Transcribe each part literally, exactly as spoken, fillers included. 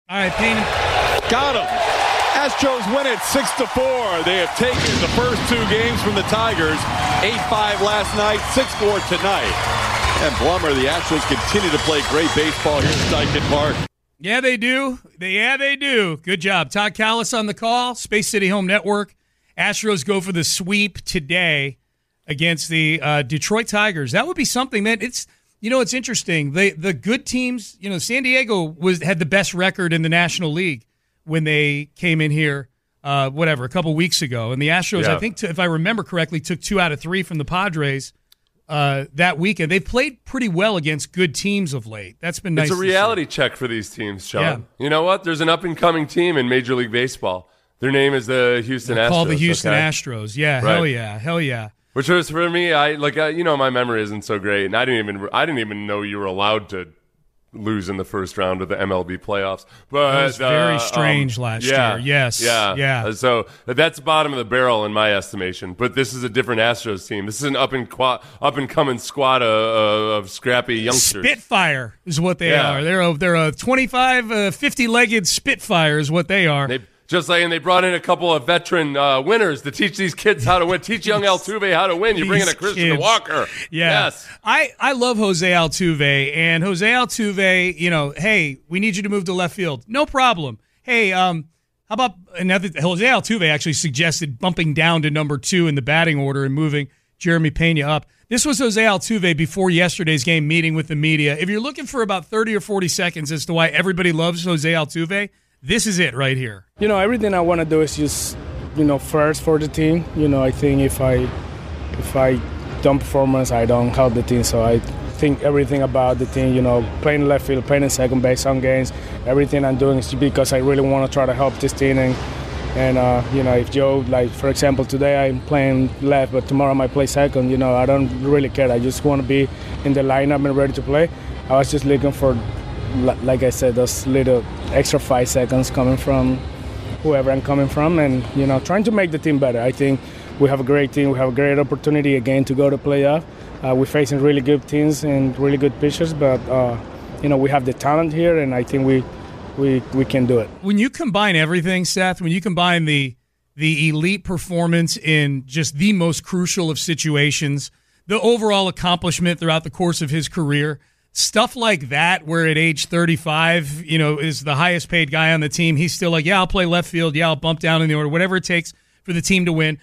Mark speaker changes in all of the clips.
Speaker 1: All right, Payne.
Speaker 2: Got him. Astros win it six to four. They have taken the first two games from the Tigers. eight five last night, six four tonight. And Blummer, the Astros continue to play great baseball here at Steichen Park.
Speaker 1: Yeah, they do. They, yeah, they do. Good job. Todd Callis on the call. Space City Home Network. Astros go for the sweep today against the uh, Detroit Tigers. That would be something, man. It's you know, it's interesting. They the good teams. You know, San Diego was had the best record in the National League when they came in here. Uh, whatever, a couple weeks ago, and the Astros, yeah. I think, t- if I remember correctly, took two out of three from the Padres uh, that weekend. They've played pretty well against good teams of late. That's been nice.
Speaker 3: It's a reality
Speaker 1: see.
Speaker 3: check for these teams, Sean.
Speaker 1: Yeah.
Speaker 3: You know what? There's an up and coming team in Major League Baseball. Their name is the Houston
Speaker 1: They're
Speaker 3: Astros.
Speaker 1: Called the Houston
Speaker 3: okay?
Speaker 1: Astros. Yeah,
Speaker 3: right.
Speaker 1: hell yeah, hell yeah.
Speaker 3: Which was for me, I like uh, you know my memory isn't so great, and I didn't even I didn't even know you were allowed to lose in the first round of the M L B playoffs. But
Speaker 1: it was very
Speaker 3: uh,
Speaker 1: strange
Speaker 3: um,
Speaker 1: last
Speaker 3: yeah,
Speaker 1: year. Yes,
Speaker 3: yeah,
Speaker 1: yeah.
Speaker 3: So that's bottom of the barrel in my estimation. But this is a different Astros team. This is an up and qua- up and coming squad of, of scrappy youngsters.
Speaker 1: Spitfire is what they
Speaker 3: yeah.
Speaker 1: are. They're a, they're a twenty-five, uh, fifty-legged Spitfire is what they are.
Speaker 3: They, Just like, and they brought in a couple of veteran uh, winners to teach these kids how to win. Teach young Altuve how to win. You bring in a Christian
Speaker 1: kids.
Speaker 3: Walker.
Speaker 1: Yeah.
Speaker 3: Yes.
Speaker 1: I, I love Jose Altuve. And Jose Altuve, you know, hey, we need you to move to left field. No problem. Hey, um, how about another? Jose Altuve actually suggested bumping down to number two in the batting order and moving Jeremy Pena up. This was Jose Altuve before yesterday's game meeting with the media. If you're looking for about thirty or forty seconds as to why everybody loves Jose Altuve, this is it right here.
Speaker 4: You know, everything I want to do is just, you know, first for the team. You know, I think if I if I don't performance, I don't help the team. So I think everything about the team, you know, playing left field, playing in second base, some games, everything I'm doing is because I really want to try to help this team. And, and uh, you know, if Joe, like, for example, today I'm playing left, but tomorrow I might play second, you know, I don't really care. I just want to be in the lineup and ready to play. I was just looking for, like I said, those little extra five seconds coming from whoever I'm coming from, and you know, trying to make the team better. I think we have a great team. We have a great opportunity again to go to playoff. Uh, we're facing really good teams and really good pitchers, but uh, you know, we have the talent here, and I think we we we can do it.
Speaker 1: When you combine everything, Seth, when you combine the the elite performance in just the most crucial of situations, the overall accomplishment throughout the course of his career. Stuff like that, where at age thirty-five, you know, is the highest paid guy on the team. He's still like, yeah, I'll play left field. Yeah, I'll bump down in the order, whatever it takes for the team to win.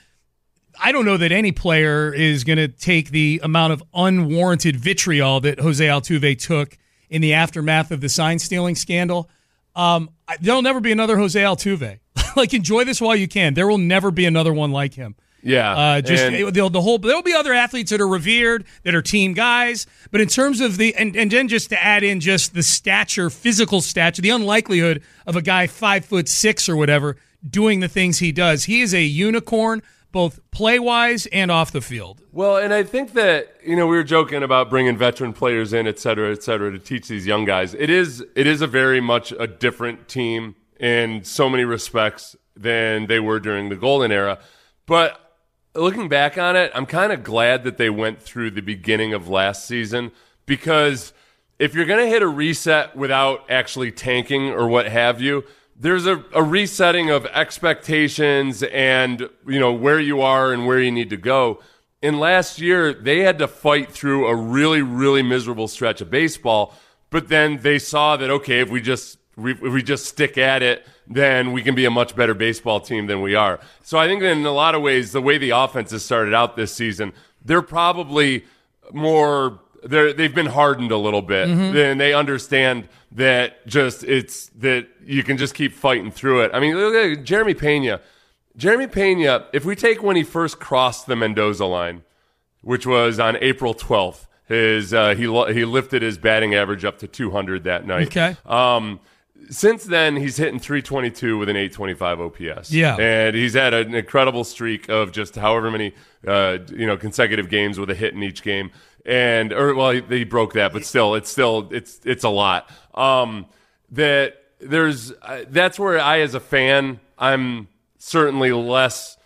Speaker 1: I don't know that any player is going to take the amount of unwarranted vitriol that Jose Altuve took in the aftermath of the sign stealing scandal. Um, there'll never be another Jose Altuve. Like, enjoy this while you can. There will never be another one like him.
Speaker 3: Yeah,
Speaker 1: uh, just
Speaker 3: and-
Speaker 1: it, the, the whole. There'll be other athletes that are revered, that are team guys, but in terms of the and, and then just to add in just the stature, physical stature, the unlikelihood of a guy five foot six or whatever doing the things he does. He is a unicorn, both play wise and off the field.
Speaker 3: Well, and I think that, you know, we were joking about bringing veteran players in, et cetera, et cetera, to teach these young guys. It is it is a very much a different team in so many respects than they were during the golden era, but. Looking back on it, I'm kind of glad that they went through the beginning of last season, because if you're going to hit a reset without actually tanking or what have you, there's a, a resetting of expectations and, you know, where you are and where you need to go. In last year, they had to fight through a really, really miserable stretch of baseball, but then they saw that, okay, if we just if we just stick at it, then we can be a much better baseball team than we are. So I think that in a lot of ways, the way the offense has started out this season, they're probably more they're they've been hardened a little bit. Mm-hmm. And they understand that just it's that you can just keep fighting through it. I mean, look at Jeremy Pena. Jeremy Pena, if we take when he first crossed the Mendoza line, which was on April twelfth, his uh, he he lifted his batting average up to two hundred that night.
Speaker 1: Okay.
Speaker 3: Um, Since then, he's hitting three twenty-two with an eight twenty-five O P S.
Speaker 1: Yeah.
Speaker 3: And he's had an incredible streak of just however many, uh, you know, consecutive games with a hit in each game. And, or, well, he, he broke that, but still, it's still, it's, it's a lot. Um, that there's, uh, that's where I, as a fan, I'm certainly less,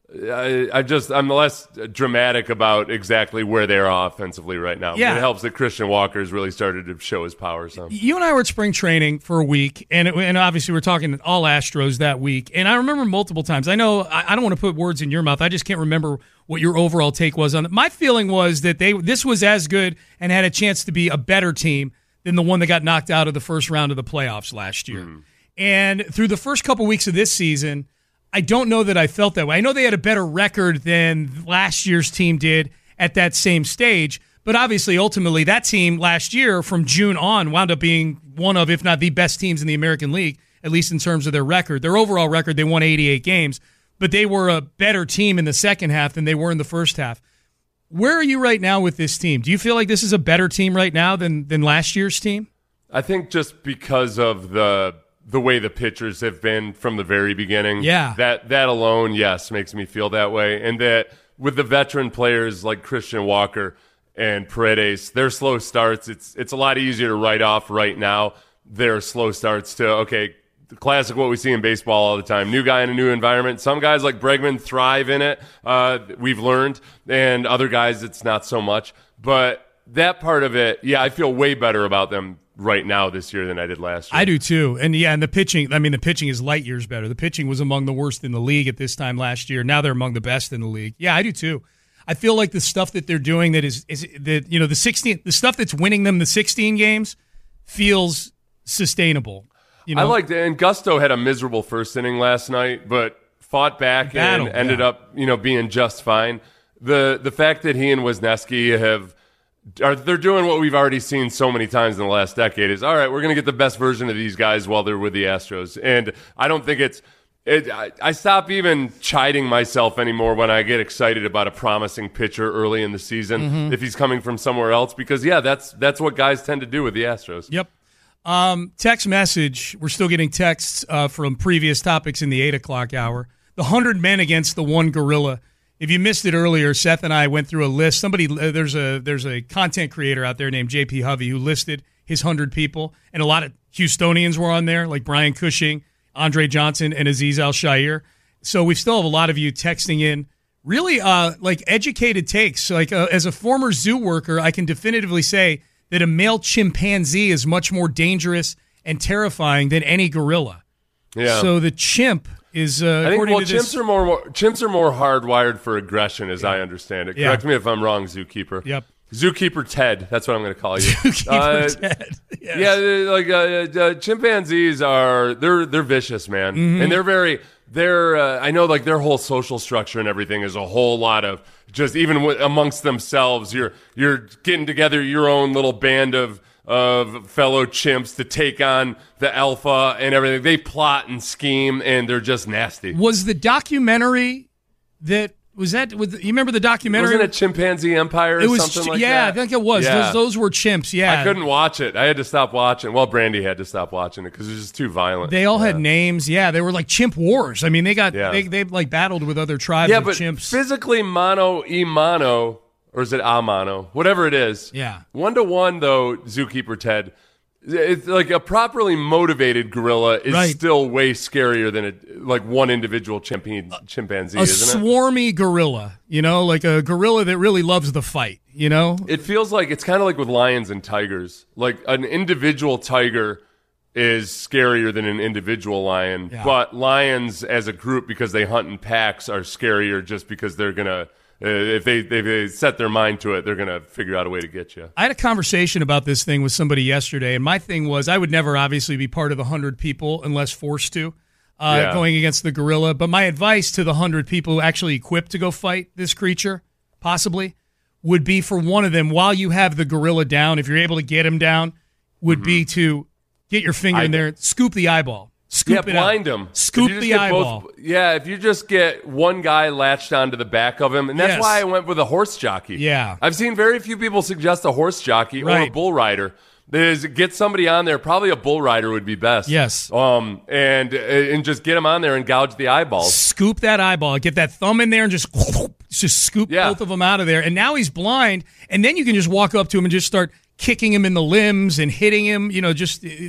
Speaker 3: I, I just I'm less dramatic about exactly where they are offensively right now.
Speaker 1: Yeah.
Speaker 3: But it helps that Christian Walker's really started to show his power. So
Speaker 1: you and I were at spring training for a week, and it, and obviously we're talking all Astros that week. And I remember multiple times. I know I, I don't want to put words in your mouth. I just can't remember what your overall take was on it. My feeling was that they this was as good and had a chance to be a better team than the one that got knocked out of the first round of the playoffs last year. Mm. And through the first couple weeks of this season, I don't know that I felt that way. I know they had a better record than last year's team did at that same stage, but obviously, ultimately, that team last year from June on wound up being one of, if not the best teams in the American League, at least in terms of their record. Their overall record, they won eighty-eight games, but they were a better team in the second half than they were in the first half. Where are you right now with this team? Do you feel like this is a better team right now than than last year's team?
Speaker 3: I think just because of the the way the pitchers have been from the very beginning.
Speaker 1: Yeah.
Speaker 3: That that alone, yes, makes me feel that way. And that with the veteran players like Christian Walker and Paredes, their slow starts, it's it's a lot easier to write off right now their slow starts to, okay, the classic what we see in baseball all the time. New guy in a new environment. Some guys like Bregman thrive in it, uh, we've learned, and other guys it's not so much. But that part of it, yeah, I feel way better about them right now this year than I did last year.
Speaker 1: I do too. And yeah, and the pitching, I mean, the pitching is light years better. The pitching was among the worst in the league at this time last year. Now they're among the best in the league. Yeah, I do too. I feel like the stuff that they're doing that is, is that, you know, the sixteen, the stuff that's winning them the sixteen games feels sustainable. You know?
Speaker 3: I liked it. And Gusto had a miserable first inning last night, but fought back
Speaker 1: Battle,
Speaker 3: and ended
Speaker 1: yeah.
Speaker 3: up, you know, being just fine. The the fact that he and Wisniewski have Are, they're doing what we've already seen so many times in the last decade is, all right, we're going to get the best version of these guys while they're with the Astros. And I don't think it's it, I, I stop even chiding myself anymore when I get excited about a promising pitcher early in the season mm-hmm. if he's coming from somewhere else, because, yeah, that's that's what guys tend to do with the Astros.
Speaker 1: Yep. Um, text message. We're still getting texts uh, from previous topics in the eight o'clock hour. The hundred men against the one gorilla. If you missed it earlier, Seth and I went through a list. Somebody uh, there's a there's a content creator out there named J P Hovey who listed his hundred people, and a lot of Houstonians were on there, like Brian Cushing, Andre Johnson, and Aziz Al-Shaair. So we still have a lot of you texting in really uh, like educated takes. Like uh, as a former zoo worker, I can definitively say that a male chimpanzee is much more dangerous and terrifying than any gorilla.
Speaker 3: Yeah.
Speaker 1: So the chimp is uh,
Speaker 3: I think well,
Speaker 1: to
Speaker 3: chimps
Speaker 1: this,
Speaker 3: are more, more chimps are more hardwired for aggression, as
Speaker 1: yeah.
Speaker 3: I understand it.
Speaker 1: Yeah.
Speaker 3: Correct me if I'm wrong, Zookeeper.
Speaker 1: Yep.
Speaker 3: Zookeeper Ted. That's what I'm going to call you.
Speaker 1: Zookeeper
Speaker 3: uh,
Speaker 1: Ted. Yes.
Speaker 3: Yeah, like uh, uh, chimpanzees are they're they're vicious, man,
Speaker 1: mm-hmm.
Speaker 3: and they're very they're. Uh, I know, like their whole social structure and everything is a whole lot of just even w- amongst themselves. You're you're getting together your own little band of. of fellow chimps to take on the alpha and everything. They plot and scheme, and they're just nasty.
Speaker 1: Was the documentary that was that? With, you remember the documentary?
Speaker 3: Wasn't it Chimpanzee Empire or
Speaker 1: it was,
Speaker 3: something like
Speaker 1: yeah,
Speaker 3: that?
Speaker 1: I think it was.
Speaker 3: Yeah.
Speaker 1: Those, those were chimps, yeah.
Speaker 3: I couldn't watch it. I had to stop watching. Well, Brandy had to stop watching it because it was just too violent.
Speaker 1: They all
Speaker 3: yeah.
Speaker 1: had names. Yeah, they were like chimp wars. I mean, they got
Speaker 3: yeah.
Speaker 1: they they like battled with other tribes
Speaker 3: yeah,
Speaker 1: of
Speaker 3: but
Speaker 1: chimps.
Speaker 3: Physically mono e mono, or is it a mono? Whatever it is.
Speaker 1: Yeah.
Speaker 3: One to one though, Zookeeper Ted. It's like a properly motivated gorilla is
Speaker 1: right.
Speaker 3: still way scarier than a, like one individual chimpan- chimpanzee,
Speaker 1: a
Speaker 3: isn't it?
Speaker 1: swarmy gorilla, you know, like a gorilla that really loves the fight, you know?
Speaker 3: It feels like it's kind of like with lions and tigers. Like an individual tiger is scarier than an individual lion,
Speaker 1: yeah.
Speaker 3: but lions as a group, because they hunt in packs, are scarier just because they're going to Uh, if they if they set their mind to it, they're going to figure out a way to get you.
Speaker 1: I had a conversation about this thing with somebody yesterday, and my thing was I would never obviously be part of the hundred people unless forced to, uh,
Speaker 3: yeah.
Speaker 1: going against the gorilla. But my advice to the hundred people who actually equipped to go fight this creature, possibly, would be for one of them, while you have the gorilla down, if you're able to get him down, would mm-hmm. be to get your finger I, in there, scoop the eyeball. Scoop
Speaker 3: yeah,
Speaker 1: it
Speaker 3: blind
Speaker 1: out.
Speaker 3: him.
Speaker 1: Scoop the eyeball.
Speaker 3: Both, yeah, if you just get one guy latched onto the back of him, and that's
Speaker 1: yes.
Speaker 3: why I went with a horse jockey.
Speaker 1: Yeah.
Speaker 3: I've seen very few people suggest a horse jockey
Speaker 1: right.
Speaker 3: or a bull rider. There's get somebody on there. Probably a bull rider would be best.
Speaker 1: Yes.
Speaker 3: Um, and and just get him on there and gouge the eyeballs.
Speaker 1: Scoop that eyeball. Get that thumb in there and just just scoop
Speaker 3: yeah.
Speaker 1: both of them out of there. And now he's blind, and then you can just walk up to him and just start kicking him in the limbs and hitting him. You know, just it's.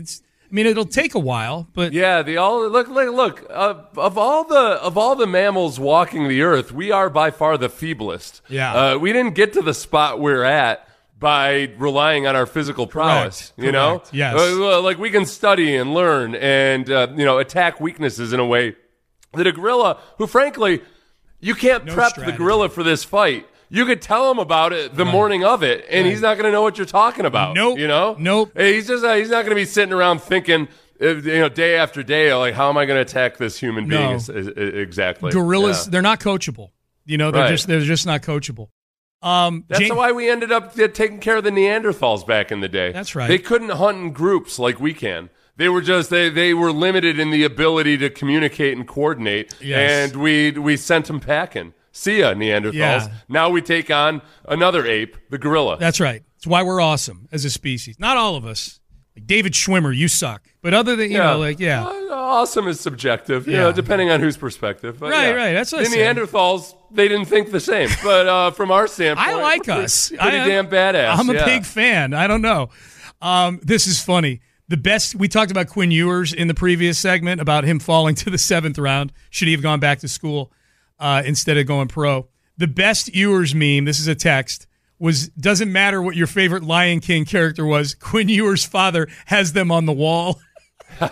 Speaker 1: I mean, it'll take a while, but
Speaker 3: yeah, the all look look look uh, of all the of all the mammals walking the earth, we are by far the feeblest.
Speaker 1: Yeah,
Speaker 3: uh, we didn't get to the spot we're at by relying on our physical prowess.
Speaker 1: Correct.
Speaker 3: You know,
Speaker 1: Correct. Yes,
Speaker 3: uh, like we can study and learn and uh, you know attack weaknesses in a way that a gorilla, who frankly, you can't
Speaker 1: No
Speaker 3: prep
Speaker 1: strategy.
Speaker 3: the gorilla for this fight. You could tell him about it the
Speaker 1: Right.
Speaker 3: morning of it, and
Speaker 1: Right.
Speaker 3: he's not going to know what you're talking about.
Speaker 1: Nope.
Speaker 3: You know?
Speaker 1: Nope.
Speaker 3: He's just uh, he's not going to be sitting around thinking, uh, you know, day after day, like, how am I going to attack this human being?
Speaker 1: No.
Speaker 3: Is- is- is- exactly.
Speaker 1: gorillas,
Speaker 3: Yeah.
Speaker 1: they're not coachable. You know, they're
Speaker 3: Right.
Speaker 1: just they're just not coachable. Um,
Speaker 3: That's
Speaker 1: Jam-
Speaker 3: why we ended up uh, taking care of the Neanderthals back in the day.
Speaker 1: That's right.
Speaker 3: They couldn't hunt in groups like we can. They were just they they were limited in the ability to communicate and coordinate.
Speaker 1: Yes.
Speaker 3: And we we sent them packing. See ya, Neanderthals.
Speaker 1: Yeah.
Speaker 3: Now we take on another ape, the gorilla.
Speaker 1: That's right. That's why we're awesome as a species. Not all of us. Like David Schwimmer, you suck. But other than you know, like yeah,
Speaker 3: Uh, awesome is subjective, you
Speaker 1: Yeah.
Speaker 3: know, depending on whose perspective. But
Speaker 1: Right,
Speaker 3: yeah.
Speaker 1: right, that's what I
Speaker 3: the
Speaker 1: said.
Speaker 3: Neanderthals, they didn't think the same. But uh, from our standpoint,
Speaker 1: I like
Speaker 3: we're
Speaker 1: us.
Speaker 3: Pretty, pretty
Speaker 1: I,
Speaker 3: damn badass.
Speaker 1: I'm a
Speaker 3: yeah.
Speaker 1: big fan. I don't know. Um, this is funny. The best we talked about Quinn Ewers in the previous segment about him falling to the seventh round. Should he have gone back to school uh, instead of going pro? The best Ewers meme. This is a text. Was doesn't matter what your favorite Lion King character was. Quinn Ewers' father has them on the wall. Is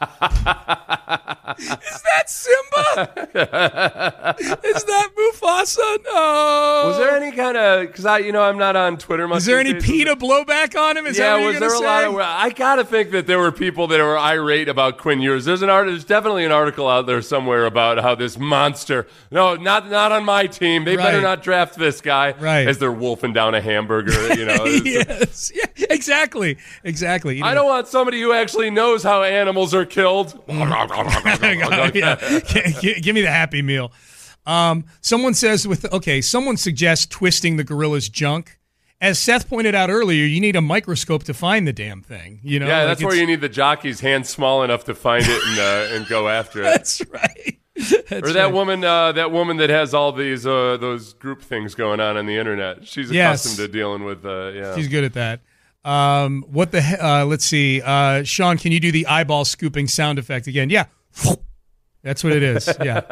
Speaker 1: that Simba? Is that Mufasa? No.
Speaker 3: Was there any kind of, because I, you know, I'm not on Twitter much.
Speaker 1: Is there
Speaker 3: these
Speaker 1: any
Speaker 3: days.
Speaker 1: PETA blowback on him? Is
Speaker 3: Yeah,
Speaker 1: that what
Speaker 3: was
Speaker 1: you're
Speaker 3: there a
Speaker 1: gonna
Speaker 3: lot
Speaker 1: say?
Speaker 3: of? I gotta think that there were people that were irate about Quinn Ewers. There's an art. There's definitely an article out there somewhere about how this monster. No, not not on my team. They better
Speaker 1: Right.
Speaker 3: not draft this guy.
Speaker 1: Right.
Speaker 3: As they're wolfing down a hamburger. You know.
Speaker 1: Yes, yeah, exactly, exactly. You
Speaker 3: I
Speaker 1: know,
Speaker 3: don't want somebody who actually knows how animals are killed.
Speaker 1: yeah, G- g- give me the Happy Meal. Um, someone says with okay, someone suggests twisting the gorilla's junk. As Seth pointed out earlier, you need a microscope to find the damn thing. You know,
Speaker 3: Yeah,
Speaker 1: like
Speaker 3: that's where
Speaker 1: it's-
Speaker 3: you need the jockey's hand small enough to find it and uh, and go after it.
Speaker 1: That's right. That's
Speaker 3: Or that
Speaker 1: right.
Speaker 3: woman, uh, that woman that has all these uh, those group things going on on the internet. She's
Speaker 1: Yes.
Speaker 3: accustomed to dealing with. Uh, yeah,
Speaker 1: She's good at that. Um, what the? he- Uh, let's see. Uh, Sean, can you do the eyeball scooping sound effect again? Yeah, that's what it is. Yeah,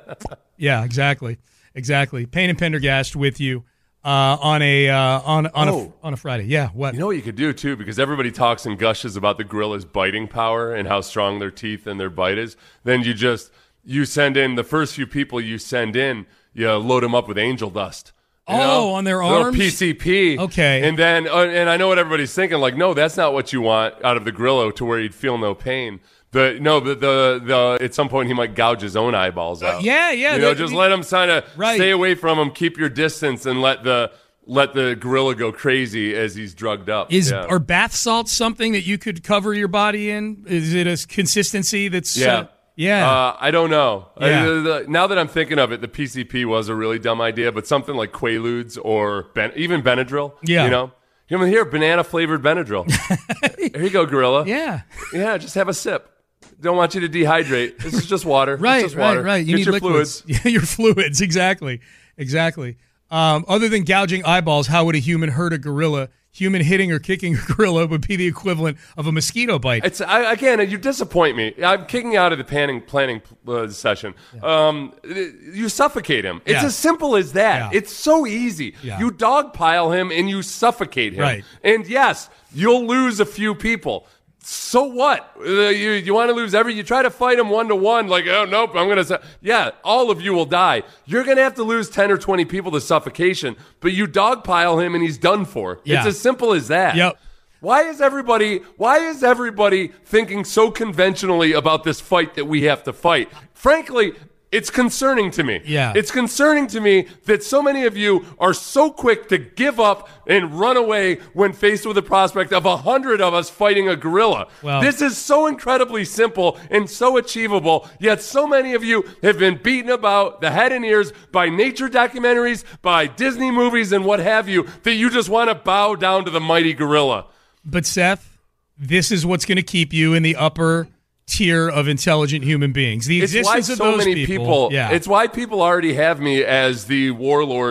Speaker 1: yeah, exactly, exactly. Payne and Pendergast with you uh, on a uh, on on
Speaker 3: Oh.
Speaker 1: a on a Friday. Yeah, what?
Speaker 3: You know what you could do too, because everybody talks and gushes about the gorilla's biting power and how strong their teeth and their bite is. Then you just you send in the first few people you send in, you load them up with angel dust. You
Speaker 1: Oh,
Speaker 3: know?
Speaker 1: on their
Speaker 3: Little
Speaker 1: arms?
Speaker 3: P C P.
Speaker 1: Okay.
Speaker 3: And then, uh, and I know what everybody's thinking. Like, no, that's not what you want out of the gorilla to where he'd feel no pain. The no, the the, the at some point he might gouge his own eyeballs out.
Speaker 1: Uh, yeah, yeah,
Speaker 3: You know,
Speaker 1: that-
Speaker 3: just let him kind of
Speaker 1: Right.
Speaker 3: stay away from him, keep your distance, and let the let the gorilla go crazy as he's drugged up.
Speaker 1: Is
Speaker 3: yeah.
Speaker 1: are bath salts something that you could cover your body in? Is it a consistency that's
Speaker 3: Yeah.
Speaker 1: uh, yeah?
Speaker 3: Uh, I don't know.
Speaker 1: Yeah.
Speaker 3: I- the- the- now that I'm thinking of it, the P C P was a really dumb idea, but something like Quaaludes or ben, even Benadryl.
Speaker 1: Yeah.
Speaker 3: You know? You know, here, banana flavored Benadryl. Here you go, gorilla.
Speaker 1: yeah.
Speaker 3: Yeah, just have a sip. Don't want you to dehydrate. This is just water. It's
Speaker 1: Right,
Speaker 3: just water.
Speaker 1: right, right. You
Speaker 3: Get
Speaker 1: need
Speaker 3: your
Speaker 1: liquids.
Speaker 3: fluids.
Speaker 1: Yeah, your fluids. Exactly, exactly. Um, other than gouging eyeballs, how would a human hurt a gorilla? Human hitting or kicking a gorilla would be the equivalent of a mosquito bite.
Speaker 3: It's I, again, you disappoint me. I'm kicking out of the planning planning uh, session. Um, you suffocate him. It's
Speaker 1: Yeah.
Speaker 3: as simple as that.
Speaker 1: Yeah.
Speaker 3: It's so easy.
Speaker 1: Yeah.
Speaker 3: You dogpile him and you suffocate him.
Speaker 1: Right.
Speaker 3: And yes, you'll lose a few people. So what? Uh, you you want to lose every? You try to fight him one to one, like oh nope, I'm gonna. Su-. Yeah, all of you will die. You're gonna have to lose ten or twenty people to suffocation, but you dogpile him and he's done for.
Speaker 1: Yeah.
Speaker 3: It's as simple as that.
Speaker 1: Yep.
Speaker 3: Why is everybody why is everybody thinking so conventionally about this fight that we have to fight? Frankly, it's concerning to me.
Speaker 1: Yeah.
Speaker 3: It's concerning to me that so many of you are so quick to give up and run away when faced with the prospect of a hundred of us fighting a gorilla.
Speaker 1: Well-
Speaker 3: this is so incredibly simple and so achievable, yet so many of you have been beaten about the head and ears by nature documentaries, by Disney movies and what have you, that you just want to bow down to the mighty gorilla.
Speaker 1: But Seth, this is what's going to keep you in the upper tier of intelligent human beings. The
Speaker 3: It's why
Speaker 1: existence of
Speaker 3: so
Speaker 1: those
Speaker 3: many people,
Speaker 1: yeah,
Speaker 3: it's why people already have me as the warlord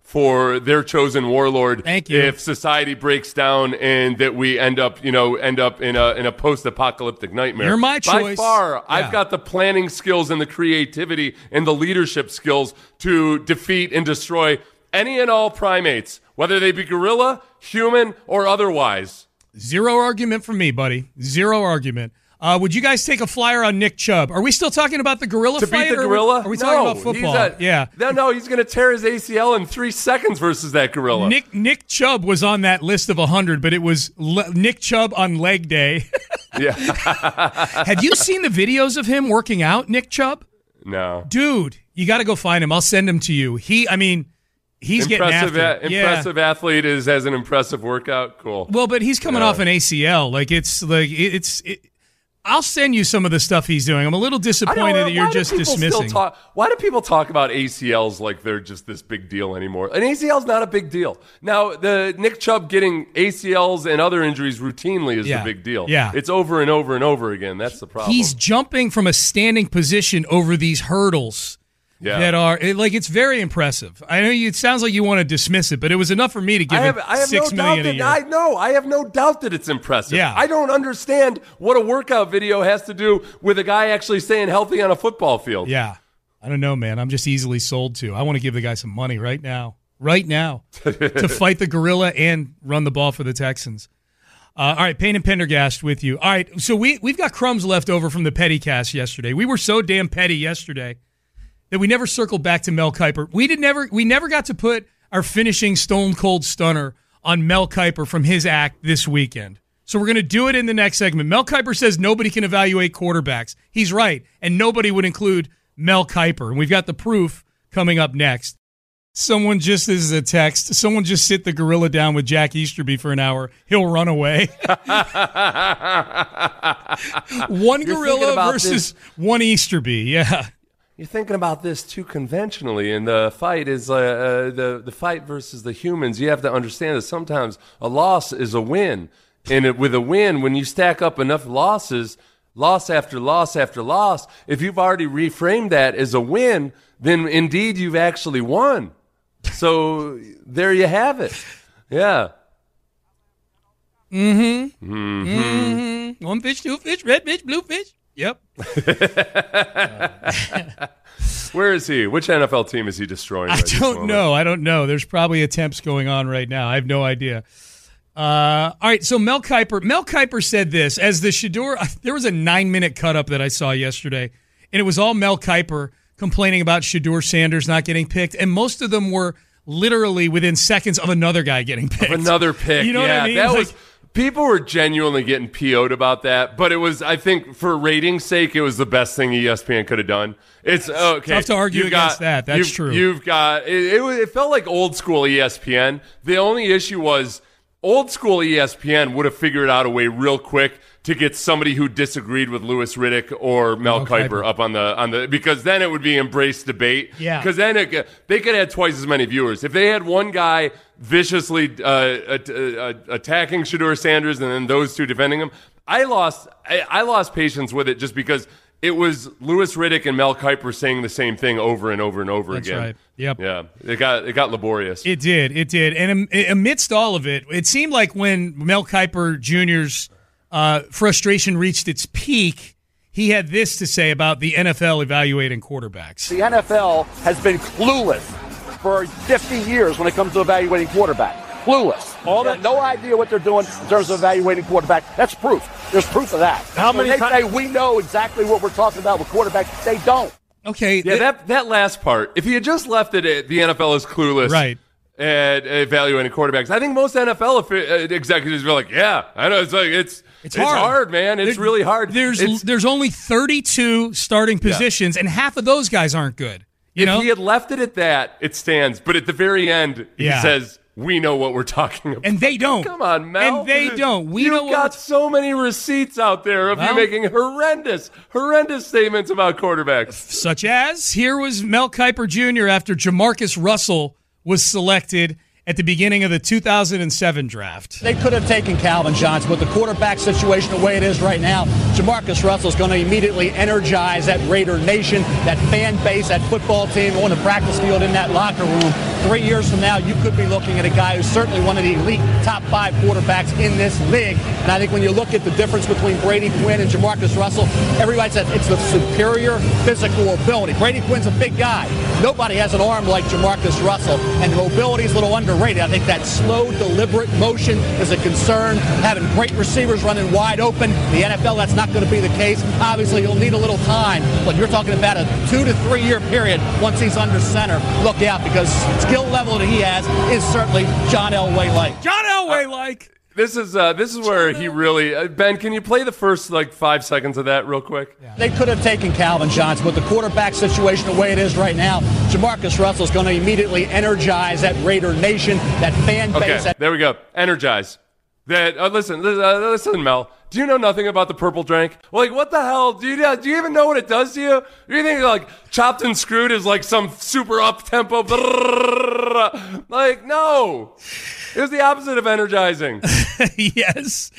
Speaker 3: for their chosen warlord.
Speaker 1: Thank you.
Speaker 3: If society breaks down and that we end up, you know, end up in a in a post-apocalyptic nightmare.
Speaker 1: You're my
Speaker 3: By
Speaker 1: choice.
Speaker 3: far,
Speaker 1: Yeah.
Speaker 3: I've got the planning skills and the creativity and the leadership skills to defeat and destroy any and all primates, whether they be gorilla, human, or otherwise.
Speaker 1: Zero argument from me, buddy. Zero argument. Uh, would you guys take a flyer on Nick Chubb? Are we still talking about the gorilla
Speaker 3: To
Speaker 1: fight?
Speaker 3: beat the
Speaker 1: or
Speaker 3: gorilla?
Speaker 1: Are we
Speaker 3: no,
Speaker 1: talking about football?
Speaker 3: He's a,
Speaker 1: yeah.
Speaker 3: No, no, he's going to tear his A C L in three seconds versus that gorilla.
Speaker 1: Nick Nick Chubb was on that list of one hundred, but it was le- Nick Chubb on leg day.
Speaker 3: Yeah.
Speaker 1: Have you seen the videos of him working out, Nick Chubb?
Speaker 3: No.
Speaker 1: Dude, you got to go find him. I'll send him to you. He, I mean, he's
Speaker 3: impressive
Speaker 1: getting after it.
Speaker 3: a-
Speaker 1: Yeah.
Speaker 3: Impressive athlete is has an impressive workout. Cool.
Speaker 1: Well, but he's coming
Speaker 3: Yeah.
Speaker 1: off an A C L. Like, it's like, it, it's, it, I'll send you some of the stuff he's doing. I'm a little
Speaker 3: I
Speaker 1: disappointed
Speaker 3: don't-
Speaker 1: that you're
Speaker 3: why do
Speaker 1: just
Speaker 3: people still
Speaker 1: dismissing.
Speaker 3: Talk, why do people talk about A C Ls like they're just this big deal anymore? An A C L is not a big deal. Now, the Nick Chubb getting A C Ls and other injuries routinely is
Speaker 1: Yeah.
Speaker 3: the big deal.
Speaker 1: Yeah.
Speaker 3: It's over and over and over again. That's the problem.
Speaker 1: He's jumping from a standing position over these hurdles
Speaker 3: yeah.
Speaker 1: that are it, like it's very impressive. I know you, it sounds like you want to dismiss it, but it was enough for me to give
Speaker 3: I have,
Speaker 1: him
Speaker 3: I have
Speaker 1: six
Speaker 3: no
Speaker 1: million
Speaker 3: doubt
Speaker 1: a year.
Speaker 3: that I know. I have no doubt that it's impressive.
Speaker 1: Yeah.
Speaker 3: I don't understand what a workout video has to do with a guy actually staying healthy on a football field.
Speaker 1: Yeah, I don't know, man. I'm just easily sold to. I want to give the guy some money right now, right now, to fight the gorilla and run the ball for the Texans. Uh, all right, Payne and Pendergast with you. All right, so we we've got crumbs left over from the petty cast yesterday. We were so damn petty yesterday that we never circled back to Mel Kiper. We did never we never got to put our finishing stone cold stunner on Mel Kiper from his act this weekend. So we're going to do it in the next segment. Mel Kiper says nobody can evaluate quarterbacks. He's right, and nobody would include Mel Kiper. And we've got the proof coming up next. Someone just, this is a text, someone just sit the gorilla down with Jack Easterby for an hour. He'll run away. One
Speaker 3: You're
Speaker 1: gorilla
Speaker 3: thinking about
Speaker 1: versus
Speaker 3: this-
Speaker 1: one Easterby, yeah.
Speaker 3: You're thinking about this too conventionally, and the fight is uh, uh, the the fight versus the humans. You have to understand that sometimes a loss is a win, and it, with a win, when you stack up enough losses, loss after loss after loss, if you've already reframed that as a win, then indeed you've actually won. So there you have it. Yeah.
Speaker 1: Mm-hmm. Mm-hmm. Mm-hmm. One fish, two fish, red fish, blue fish. Yep.
Speaker 3: Where is he? Which N F L team is he destroying?
Speaker 1: I
Speaker 3: right this
Speaker 1: don't
Speaker 3: moment?
Speaker 1: know. I don't know. There's probably attempts going on right now. I have no idea. Uh, all right, so Mel Kiper. Mel Kiper said this as the Shedeur. There was a nine-minute cut-up that I saw yesterday, and it was all Mel Kiper complaining about Shedeur Sanders not getting picked, and most of them were literally within seconds of another guy getting picked.
Speaker 3: Of another pick.
Speaker 1: You know
Speaker 3: yeah,
Speaker 1: what I mean?
Speaker 3: That
Speaker 1: Like-
Speaker 3: was. People were genuinely getting P O'd about that, but it was, I think, for ratings' sake, it was the best thing E S P N could have done. It's okay.
Speaker 1: Tough to argue
Speaker 3: You've got-
Speaker 1: against that. That's
Speaker 3: you've-
Speaker 1: true.
Speaker 3: You've got it, it. was- It felt like old school E S P N. The only issue was old school E S P N would have figured out a way real quick to get somebody who disagreed with Louis Riddick or Mel,
Speaker 1: Mel
Speaker 3: Kiper,
Speaker 1: Kiper.
Speaker 3: up on the on the because then it would be embraced debate.
Speaker 1: Yeah.
Speaker 3: Because then it, they could have twice as many viewers if they had one guy viciously uh, at, uh, attacking Shedeur Sanders and then those two defending him. I lost I, I lost patience with it just because it was Louis Riddick and Mel Kiper saying the same thing over and over and over
Speaker 1: That's
Speaker 3: again.
Speaker 1: right. Yep.
Speaker 3: Yeah. It got it got laborious.
Speaker 1: It did. It did. And am- amidst all of it, it seemed like when Mel Kiper Junior's uh, frustration reached its peak, he had this to say about the N F L evaluating quarterbacks.
Speaker 5: The N F L has been clueless for fifty years when it comes to evaluating quarterback. Clueless. All that, no idea what they're doing in terms of evaluating quarterback. That's proof. There's proof of that.
Speaker 6: How
Speaker 5: So
Speaker 6: many
Speaker 5: they
Speaker 6: ti-
Speaker 5: say we know exactly what we're talking about with quarterback. They don't.
Speaker 1: Okay.
Speaker 3: Yeah,
Speaker 1: th-
Speaker 3: that that last part. If he had just left it at the N F L is clueless,
Speaker 1: Right.
Speaker 3: at evaluating quarterbacks, I think most N F L affi- uh, executives were like, "Yeah, I know. It's like it's
Speaker 1: It's
Speaker 3: it's
Speaker 1: hard.
Speaker 3: hard, man. It's
Speaker 1: There-
Speaker 3: really hard.
Speaker 1: There's
Speaker 3: It's-
Speaker 1: there's only thirty-two starting positions, and half of those guys aren't good. You
Speaker 3: if
Speaker 1: know,
Speaker 3: he had left it at that, it stands. But at the very end,
Speaker 1: Yeah.
Speaker 3: he says, "We know what we're talking about."
Speaker 1: and they don't.
Speaker 3: Come on, Mel.
Speaker 1: And they don't. We
Speaker 3: You've
Speaker 1: know what
Speaker 3: got so many receipts out there of
Speaker 1: Well-
Speaker 3: you making horrendous, horrendous statements about quarterbacks.
Speaker 1: such as here was Mel Kiper Junior after Jamarcus Russell was selected at the beginning of the two thousand seven draft.
Speaker 7: They could have taken Calvin Johnson, but the quarterback situation the way it is right now, Jamarcus Russell's going to immediately energize that Raider Nation, that fan base, that football team on the practice field, in that locker room. three years from now, you could be looking at a guy who's certainly one of the elite top five quarterbacks in this league. And I think when you look at the difference between Brady Quinn and Jamarcus Russell, everybody says it's the superior physical ability. Brady Quinn's a big guy. Nobody has an arm like Jamarcus Russell, and the mobility is a little underrated. I think that slow, deliberate motion is a concern. Having great receivers running wide open, the N F L, that's not going to be the case. Obviously, he'll need a little time, but you're talking about a two to three year period once he's under center. Look out, because skill level that he has is certainly John Elway-like.
Speaker 1: John Elway-like.
Speaker 3: Uh, this is uh, this is where he really uh, Ben. Can you play the first like five seconds of that real quick?
Speaker 7: Yeah. They could have taken Calvin Johnson, but the quarterback situation, the way it is right now, Jamarcus Russell is going to immediately energize that Raider Nation, that fan base.
Speaker 3: Okay,
Speaker 7: that-
Speaker 3: there we go. Energize. That uh, listen, uh, listen, Mel. Do you know nothing about the purple drink? Like, what the hell? Do you do you even know what it does to you? Do you think like Chopped and Screwed is like some super up tempo? Like, no. It was the opposite of energizing.
Speaker 1: Yes.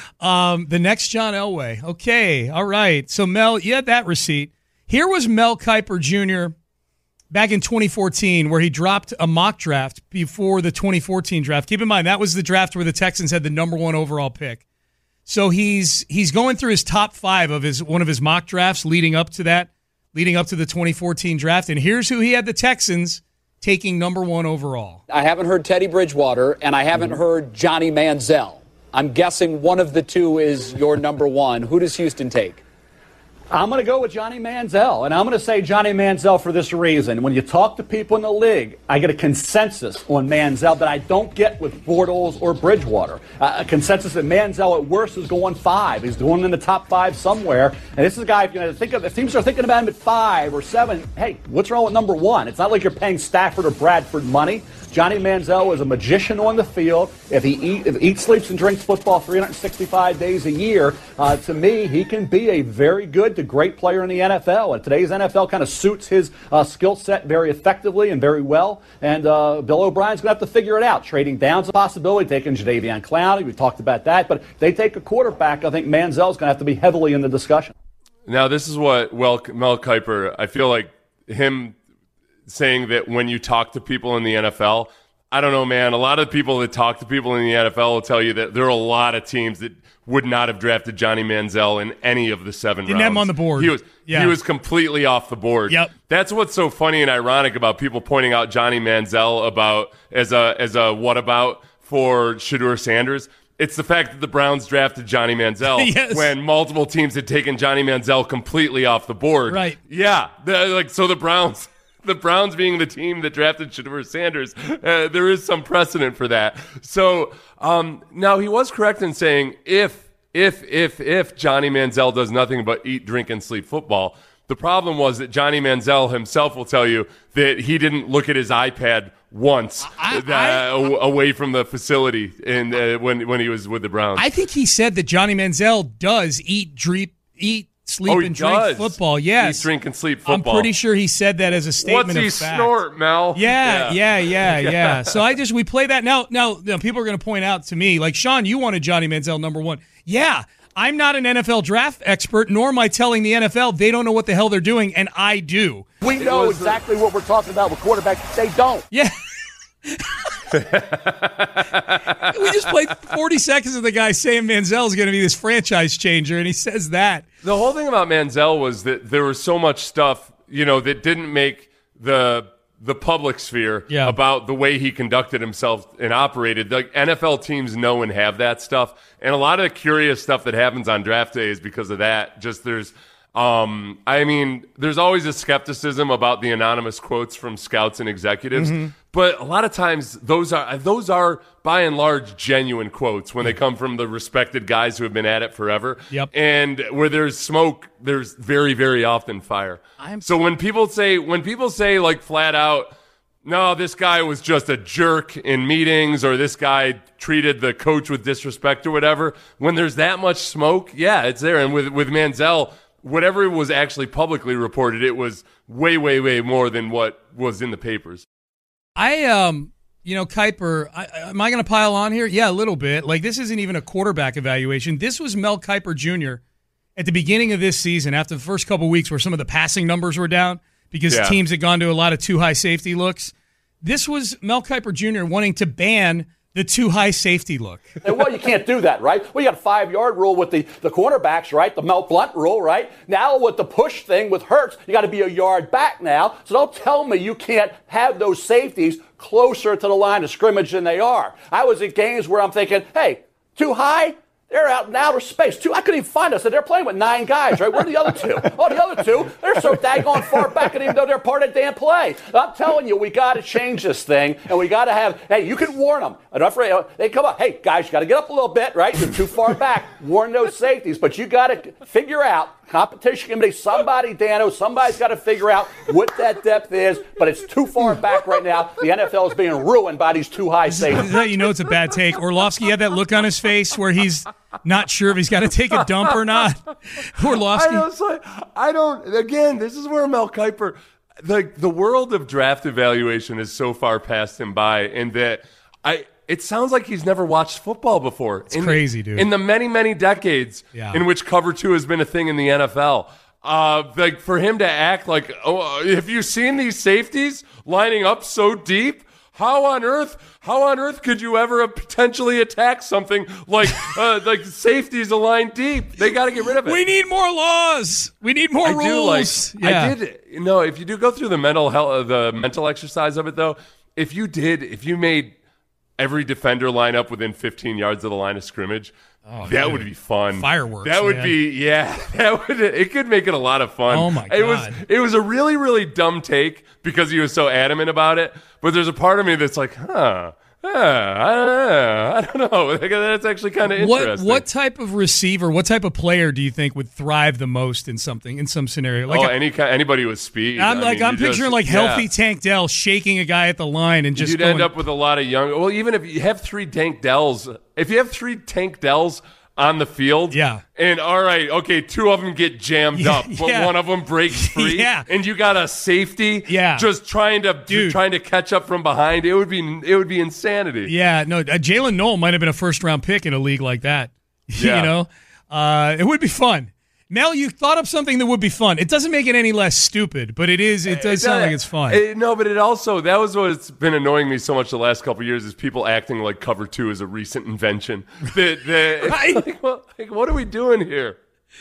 Speaker 1: Um, the next John Elway. Okay. All right. So, Mel, you had that receipt. Here was Mel Kiper Junior back in twenty fourteen, where he dropped a mock draft before the twenty fourteen draft. Keep in mind, that was the draft where the Texans had the number one overall pick. So he's he's going through his top five of his one of his mock drafts leading up to that, leading up to the twenty fourteen draft. And here's who he had the Texans taking number one overall.
Speaker 6: I haven't heard Teddy Bridgewater, and I haven't heard Johnny Manziel. I'm guessing one of the two is your number one. Who does Houston take?
Speaker 7: I'm going to go with Johnny Manziel, and I'm going to say Johnny Manziel for this reason. When you talk to people in the league, I get a consensus on Manziel that I don't get with Bortles or Bridgewater. Uh, a consensus that Manziel at worst is going five. He's going in the top five somewhere. And this is a guy, if you know, think of, if teams are thinking about him at five or seven, hey, what's wrong with number one? It's not like you're paying Stafford or Bradford money. Johnny Manziel is a magician on the field. If he eat, if eats, sleeps, and drinks football three hundred sixty-five days a year, uh, to me, he can be a very good to great player in the N F L. And today's N F L kind of suits his uh, skill set very effectively and very well. And uh, Bill O'Brien's going to have to figure it out. Trading down's a possibility, taking Jadeveon Clowney. We talked about that. But if they take a quarterback, I think Manziel's going to have to be heavily in the discussion.
Speaker 3: Now, this is what well, Mel Kiper, I feel like him saying that when you talk to people in the N F L, I don't know, man. A lot of people that talk to people in the N F L will tell you that there are a lot of teams that would not have drafted Johnny Manziel in any of the seven
Speaker 1: Didn't
Speaker 3: rounds.
Speaker 1: have him on the board.
Speaker 3: He was
Speaker 1: yeah.
Speaker 3: he was completely off the board.
Speaker 1: Yep.
Speaker 3: That's what's so funny and ironic about people pointing out Johnny Manziel about as a as a what about for Shedeur Sanders. It's the fact that the Browns drafted Johnny Manziel
Speaker 1: yes.
Speaker 3: when multiple teams had taken Johnny Manziel completely off the board.
Speaker 1: Right.
Speaker 3: Yeah. The, like so the Browns The Browns being the team that drafted Shedeur Sanders, uh, there is some precedent for that. So um, now he was correct in saying if, if, if, if Johnny Manziel does nothing but eat, drink, and sleep football, the problem was that Johnny Manziel himself will tell you that he didn't look at his iPad once
Speaker 1: I,
Speaker 3: uh,
Speaker 1: I,
Speaker 3: away from the facility in, uh, when when he was with the Browns.
Speaker 1: I think he said that Johnny Manziel does eat, drink, eat, sleep,
Speaker 3: oh,
Speaker 1: and drink
Speaker 3: does.
Speaker 1: football. Yes,
Speaker 3: Eat, drink, and sleep football.
Speaker 1: I'm pretty sure he said that as a statement
Speaker 3: What's he
Speaker 1: of fact.
Speaker 3: snort, Mel?
Speaker 1: Yeah, yeah, yeah, yeah,
Speaker 3: Yeah.
Speaker 1: yeah. So I just we play that now. Now, now people are going to point out to me, like Sean, you wanted Johnny Manziel number one. Yeah, I'm not an N F L draft expert, nor am I telling the N F L they don't know what the hell they're doing, and I do.
Speaker 5: We know exactly what we're talking about with quarterbacks. They don't.
Speaker 1: Yeah. We just played forty seconds of the guy saying Manziel is going to be this franchise changer, and he says that.
Speaker 3: The whole thing about Manziel was that there was so much stuff, you know, that didn't make the the public sphere
Speaker 1: yeah.
Speaker 3: about the way he conducted himself and operated. Like N F L teams know and have that stuff, and a lot of the curious stuff that happens on draft day is because of that. Just there's. Um, I mean, there's always a skepticism about the anonymous quotes from scouts and executives, mm-hmm. but a lot of times those are those are by and large genuine quotes when they come from the respected guys who have been at it forever.
Speaker 1: Yep.
Speaker 3: And where there's smoke, there's very, very often fire. I'm- so when people say when people say like flat out, no, this guy was just a jerk in meetings, or this guy treated the coach with disrespect or whatever, when there's that much smoke, yeah, it's there. And with with Manziel, whatever was actually publicly reported, it was way, way, way more than what was in the papers.
Speaker 1: I, um, you know, Kiper, I, am I going to pile on here? Yeah, a little bit. Like, this isn't even a quarterback evaluation. This was Mel Kiper Junior at the beginning of this season, after the first couple weeks where some of the passing numbers were down because
Speaker 3: yeah.
Speaker 1: teams had gone to a lot of too high safety looks. this was Mel Kiper Junior wanting to ban the too high safety look.
Speaker 5: And, well, you can't do that, right? We got a five-yard rule with the, the cornerbacks, right? The Mel Blount rule, right? Now with the push thing with Hurts, you got to be a yard back now. So don't tell me you can't have those safeties closer to the line of scrimmage than they are. I was at games where I'm thinking, hey, too high? They're out in outer space. Two, I couldn't even find us. They're playing with nine guys, right? Where are the other two? Oh, the other two, they're so daggone far back, I didn't even know they're part of the damn play. I'm telling you, we got to change this thing, and we got to have, hey, you can warn them. Enough for, they come up, hey, guys, you got to get up a little bit, right? You're too far back. Warn those safeties, but you got to figure out, competition committee, somebody, Dano, somebody's got to figure out what that depth is, but it's too far back right now. The N F L is being ruined by these too high safeties.
Speaker 1: You know it's a bad take. Orlovsky had that look on his face where he's not sure if he's got to take a dump or not. Orlovsky.
Speaker 3: I, like, I don't, again, this is where Mel Kiper, like the world of draft evaluation is so far past him by, and that I, it sounds like he's never watched football before.
Speaker 1: It's in, crazy, dude.
Speaker 3: In the many, many decades yeah. in which cover two has been a thing in the N F L. Uh, like for him to act like, oh, have you seen these safeties lining up so deep? How on earth, how on earth could you ever potentially attack something like uh, like safeties aligned deep? They got to get rid of it.
Speaker 1: We need more laws. We need more
Speaker 3: I
Speaker 1: rules.
Speaker 3: Do like, yeah. I did. You know, if you do go through the mental health, the mental exercise of it, though, if you did, if you made every defender line up within fifteen yards of the line of scrimmage, oh, that dude. would be fun.
Speaker 1: Fireworks.
Speaker 3: That would
Speaker 1: man.
Speaker 3: be, yeah. That would. It could make it a lot of fun.
Speaker 1: Oh my god.
Speaker 3: It was. It was a really, really dumb take because he was so adamant about it. But there's a part of me that's like, huh. Uh, I don't know. I don't know. That's actually kind of interesting.
Speaker 1: What what type of receiver, what type of player do you think would thrive the most in something, in some scenario? Like
Speaker 3: oh,
Speaker 1: a,
Speaker 3: any anybody with speed.
Speaker 1: I'm
Speaker 3: I
Speaker 1: like
Speaker 3: mean,
Speaker 1: I'm picturing
Speaker 3: just,
Speaker 1: like healthy
Speaker 3: yeah.
Speaker 1: Tank Dell shaking a guy at the line and just
Speaker 3: you'd
Speaker 1: going,
Speaker 3: end up with a lot of young. Well, even if you have three Tank Dells, if you have three Tank Dells on the field,
Speaker 1: yeah,
Speaker 3: and all right, okay, two of them get jammed
Speaker 1: yeah,
Speaker 3: up, but
Speaker 1: yeah.
Speaker 3: one of them breaks free,
Speaker 1: yeah,
Speaker 3: and you got a safety,
Speaker 1: yeah.
Speaker 3: just trying to
Speaker 1: Dude.
Speaker 3: trying to catch up from behind. It would be it would be insanity.
Speaker 1: Yeah, no, uh, Jalen Noel might have been a first round pick in a league like that.
Speaker 3: Yeah.
Speaker 1: You know, uh, it would be fun. Mel, you thought up something that would be fun. It doesn't make it any less stupid, but it is. It does it, sound like it's fun.
Speaker 3: It, no, but it also, that was what's been annoying me so much the last couple of years is people acting like cover two is a recent invention. the, the,
Speaker 1: right?
Speaker 3: like, well, like, what are we doing here?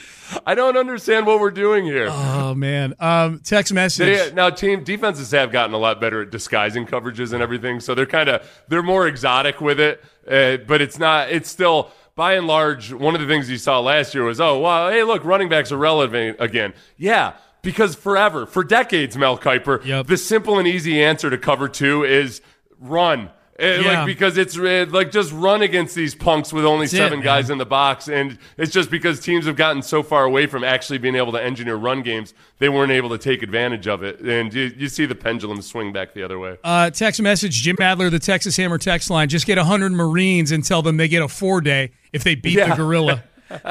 Speaker 3: I don't understand what we're doing here.
Speaker 1: Oh, man. Um, text message.
Speaker 3: They, now, team defenses have gotten a lot better at disguising coverages and everything, so they're kind of, they're more exotic with it, uh, but it's not, it's still... By and large, one of the things you saw last year was, oh, well, hey, look, running backs are relevant again. Yeah, because forever, for decades, Mel Kiper,
Speaker 1: yep.
Speaker 3: the simple and easy answer to cover two is run. Yeah. Like, because it's like just run against these punks with only
Speaker 1: That's
Speaker 3: seven
Speaker 1: it,
Speaker 3: guys
Speaker 1: man.
Speaker 3: in the box. And it's just because teams have gotten so far away from actually being able to engineer run games, they weren't able to take advantage of it. And you, you see the pendulum swing back the other way.
Speaker 1: Uh, text message, Jim Adler, the Texas Hammer text line. Just get one hundred Marines and tell them they get a four-day if they beat
Speaker 3: Yeah.
Speaker 1: the gorilla.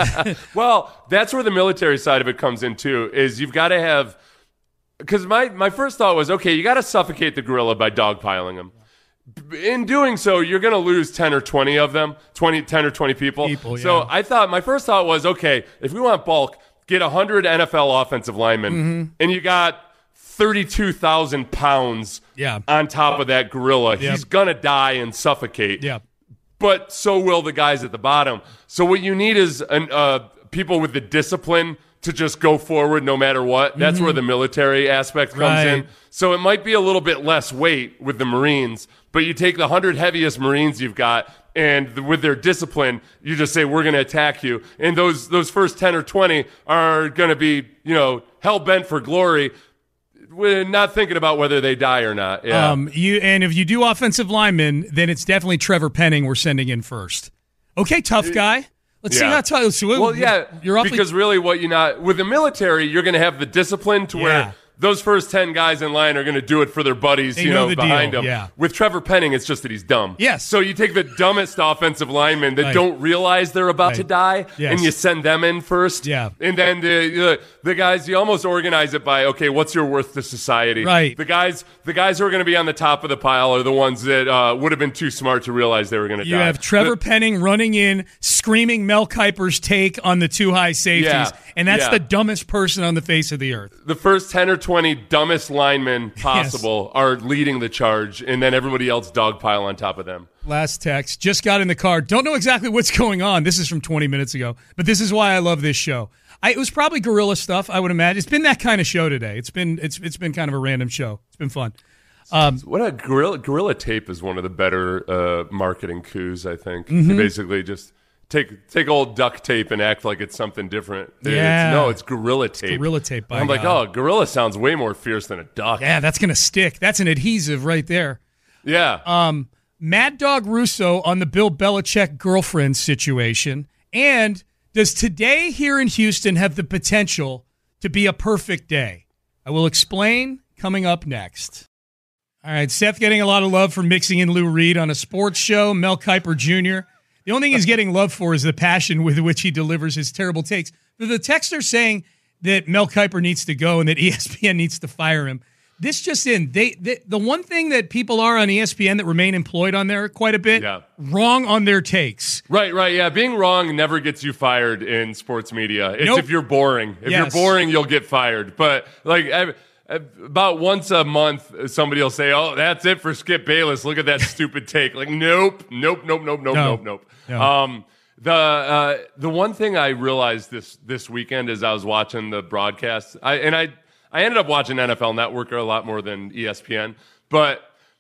Speaker 3: Well, that's where the military side of it comes in, too, is you've got to have – because my, my first thought was, okay, you got to suffocate the gorilla by dogpiling them. In doing so, you're going to lose ten or twenty of them, twenty, ten or twenty people.
Speaker 1: people yeah.
Speaker 3: So I thought, my first thought was, okay, if we want bulk, get one hundred N F L offensive linemen,
Speaker 1: mm-hmm.
Speaker 3: and you got thirty-two thousand pounds
Speaker 1: yeah.
Speaker 3: on top of that gorilla.
Speaker 1: Yep.
Speaker 3: He's going to die and suffocate.
Speaker 1: Yeah.
Speaker 3: But so will the guys at the bottom. So what you need is an, uh, people with the discipline to just go forward no matter what. That's
Speaker 1: mm-hmm.
Speaker 3: where the military aspect comes
Speaker 1: right.
Speaker 3: in. So it might be a little bit less weight with the Marines, but you take the one hundred heaviest Marines you've got, and with their discipline, you just say, we're going to attack you. And those those first ten or twenty are going to be, you know, hell-bent for glory. We're not thinking about whether they die or not. Yeah.
Speaker 1: Um, you and if you do offensive linemen, then it's definitely Trevor Penning we're sending in first. Okay, tough guy. Let's
Speaker 3: Yeah.
Speaker 1: see how tough. So
Speaker 3: Well, yeah,
Speaker 1: you're awfully,
Speaker 3: because really what you not with the military, you're going to have the discipline to
Speaker 1: Yeah.
Speaker 3: where those first ten guys in line are going to do it for their buddies,
Speaker 1: They
Speaker 3: you
Speaker 1: know
Speaker 3: know,
Speaker 1: the
Speaker 3: behind
Speaker 1: deal,
Speaker 3: them.
Speaker 1: yeah.
Speaker 3: With Trevor Penning, it's just that he's dumb.
Speaker 1: Yes.
Speaker 3: So you take the dumbest offensive linemen that
Speaker 1: Right.
Speaker 3: don't realize they're about
Speaker 1: Right.
Speaker 3: to die,
Speaker 1: Yes.
Speaker 3: and you send them in first.
Speaker 1: Yeah.
Speaker 3: And then the, the the guys, you almost organize it by, okay, what's your worth to society?
Speaker 1: Right.
Speaker 3: The guys, the guys who are going to be on the top of the pile are the ones that uh, would have been too smart to realize they were going to
Speaker 1: You
Speaker 3: die.
Speaker 1: have Trevor
Speaker 3: The-
Speaker 1: Penning running in, screaming Mel Kiper's take on the two high safeties,
Speaker 3: Yeah.
Speaker 1: and that's
Speaker 3: Yeah.
Speaker 1: the dumbest person on the face of the earth.
Speaker 3: the first ten or twenty dumbest linemen possible yes. are leading the charge, and then everybody else dogpile on top of them.
Speaker 1: Last text. Just got in the car. Don't know exactly what's going on. This is from twenty minutes ago, but this is why I love this show. I, it was probably guerrilla stuff, I would imagine. It's been that kind of show today. It's been it's it's been kind of a random show. It's been fun. Um,
Speaker 3: what a gorilla, gorilla tape is one of the better uh, marketing coups, I think. Mm-hmm. You basically just take take old duct tape and act like it's something different.
Speaker 1: Yeah.
Speaker 3: It's, no, it's gorilla tape.
Speaker 1: It's gorilla tape. By
Speaker 3: I'm
Speaker 1: God.
Speaker 3: like, oh, gorilla sounds way more fierce than a duck.
Speaker 1: Yeah, that's gonna stick. That's an adhesive right there.
Speaker 3: Yeah.
Speaker 1: Um, Mad Dog Russo on the Bill Belichick girlfriend situation, and does today here in Houston have the potential to be a perfect day? I will explain coming up next. All right, Seth getting a lot of love for mixing in Lou Reed on a sports show. Mel Kiper Junior The only thing he's getting love for is the passion with which he delivers his terrible takes. The texter saying that Mel Kiper needs to go and that E S P N needs to fire him. This just in, they, they the one thing that people are on E S P N that remain employed on there quite a bit,
Speaker 3: yeah.
Speaker 1: wrong on their takes.
Speaker 3: Right, right, yeah. Being wrong never gets you fired in sports media. It's
Speaker 1: nope.
Speaker 3: if you're boring. If
Speaker 1: yes.
Speaker 3: you're boring, you'll get fired. But like I, about once a month, somebody will say, "Oh, that's it for Skip Bayless. Look at that stupid take." Like, nope, nope, nope, nope, nope,
Speaker 1: no.
Speaker 3: nope, nope.
Speaker 1: No.
Speaker 3: Um, the uh, the one thing I realized this this weekend as I was watching the broadcast, I and I I ended up watching N F L Network a lot more than E S P N, but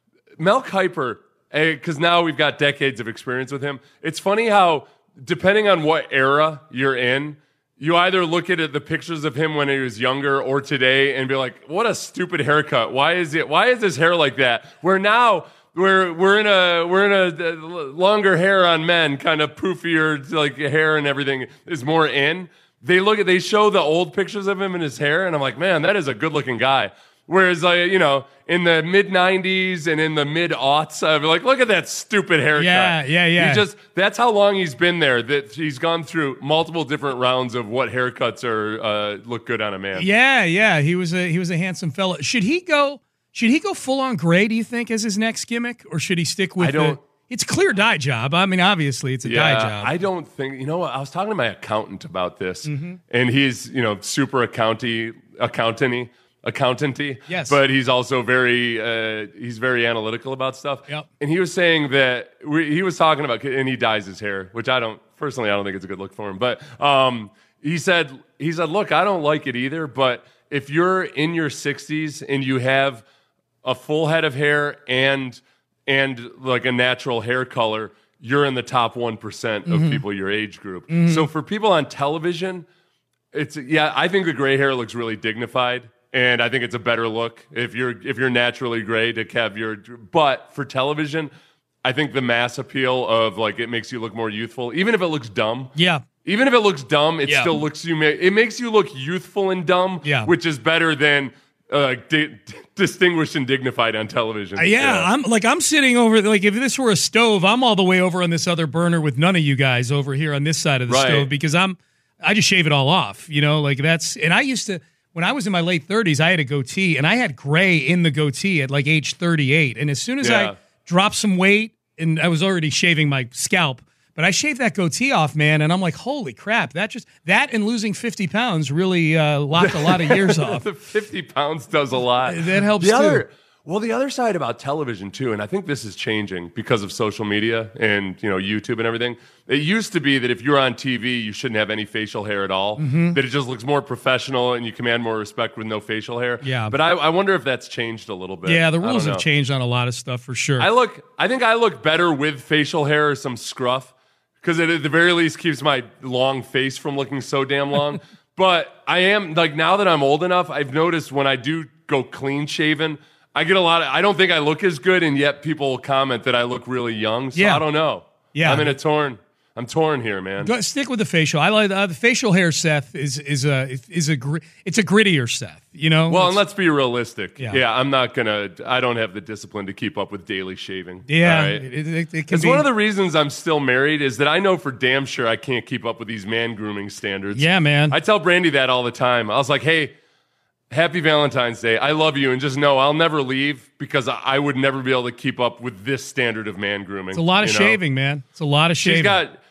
Speaker 3: Mel Kiper, because now we've got decades of experience with him. It's funny how depending on what era you're in, you either look at it, the pictures of him when he was younger or today and be like, what a stupid haircut. Why is it, why is his hair like that? Where now we're, we're in a, we're in a longer hair on men, kind of poofier, like hair and everything is more in. They look at, they show the old pictures of him and his hair. And I'm like, man, that is a good looking guy. Whereas, like, you know, in the mid nineties and in the mid aughts, I'm like, look at that stupid haircut.
Speaker 1: Yeah, yeah, yeah.
Speaker 3: He just, that's how long he's been there, that he's gone through multiple different rounds of what haircuts are, uh, look good on a man.
Speaker 1: Yeah, yeah. He was a, he was a handsome fella. Should he go, should he go full on gray, do you think, as his next gimmick? Or should he stick with
Speaker 3: I don't,
Speaker 1: the, it's a clear dye job. I mean, obviously, it's a
Speaker 3: yeah,
Speaker 1: dye job.
Speaker 3: I don't think, you know what, I was talking to my accountant about this,
Speaker 1: mm-hmm.
Speaker 3: and he's, you know, super accounty, accountant-y. accountanty,
Speaker 1: yes,
Speaker 3: but he's also very uh, he's very analytical about stuff.
Speaker 1: Yep.
Speaker 3: And he was saying that we, he was talking about, and he dyes his hair, which I don't personally I don't think it's a good look for him. But um, he said he said, look, I don't like it either. But if you're in your sixties and you have a full head of hair and and like a natural hair color, you're in the top one percent of
Speaker 1: mm-hmm.
Speaker 3: people your age group.
Speaker 1: Mm-hmm.
Speaker 3: So for people on television, it's yeah, I think the gray hair looks really dignified. And I think it's a better look if you're if you're naturally gray to have your. But for television, I think the mass appeal of like it makes you look more youthful, even if it looks dumb.
Speaker 1: Yeah.
Speaker 3: Even if it looks dumb, it
Speaker 1: yeah.
Speaker 3: still looks you. It makes you look youthful and dumb,
Speaker 1: yeah.
Speaker 3: which is better than uh, di- distinguished and dignified on television.
Speaker 1: Uh, yeah, yeah, I'm like I'm sitting over like if this were a stove, I'm all the way over on this other burner with none of you guys over here on this side of the
Speaker 3: right.
Speaker 1: stove because I'm I just shave it all off, you know, like that's and I used to. When I was in my late thirties, I had a goatee, and I had gray in the goatee at like age thirty-eight. And as soon as
Speaker 3: yeah.
Speaker 1: I dropped some weight, and I was already shaving my scalp, but I shaved that goatee off, man, and I'm like, holy crap, that just that and losing fifty pounds really uh, lopped a lot of years off.
Speaker 3: The fifty pounds does a lot.
Speaker 1: That helps
Speaker 3: the
Speaker 1: too.
Speaker 3: Other, well, the other side about television too, and I think this is changing because of social media and you know YouTube and everything. It used to be that if you're on T V, you shouldn't have any facial hair at all.
Speaker 1: Mm-hmm.
Speaker 3: That it just looks more professional and you command more respect with no facial hair.
Speaker 1: Yeah.
Speaker 3: But I, I wonder if that's changed a little bit.
Speaker 1: Yeah, the rules have changed on a lot of stuff for sure.
Speaker 3: I look. I think I look better with facial hair or some scruff because it at the very least keeps my long face from looking so damn long. But I am like now that I'm old enough, I've noticed when I do go clean shaven. I get a lot of, I don't think I look as good, and yet people comment that I look really young. So
Speaker 1: yeah.
Speaker 3: I don't know.
Speaker 1: Yeah.
Speaker 3: I'm in a torn, I'm torn here, man.
Speaker 1: Go, stick with the facial. I like uh, the facial hair, Seth, is is a is a gr- it's a grittier Seth, you know?
Speaker 3: Well,
Speaker 1: it's,
Speaker 3: and let's be realistic.
Speaker 1: Yeah.
Speaker 3: yeah, I'm not going to, I don't have the discipline to keep up with daily shaving.
Speaker 1: Yeah.
Speaker 3: Right?
Speaker 1: It, it, it can
Speaker 3: it's
Speaker 1: be,
Speaker 3: one of the reasons I'm still married is that I know for damn sure I can't keep up with these man grooming standards.
Speaker 1: Yeah, man.
Speaker 3: I tell Brandy that all the time. I was like, hey, happy Valentine's Day. I love you, and just know I'll never leave because I would never be able to keep up with this standard of man grooming.
Speaker 1: It's a lot of
Speaker 3: you know?
Speaker 1: shaving, man. It's a lot of shaving.
Speaker 3: She's got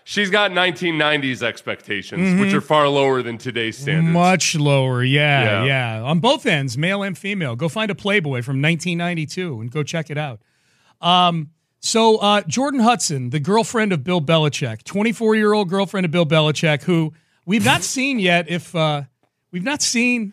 Speaker 3: she's got nineteen nineties expectations,
Speaker 1: Mm-hmm.
Speaker 3: which are far lower than today's standards.
Speaker 1: Much lower, yeah,
Speaker 3: Yeah.
Speaker 1: yeah. On both ends, male and female. Go find a Playboy from nineteen ninety-two and go check it out. Um, so uh, Jordan Hudson, the girlfriend of Bill Belichick, twenty-four-year-old girlfriend of Bill Belichick, who we've not seen yet if uh, we've not seen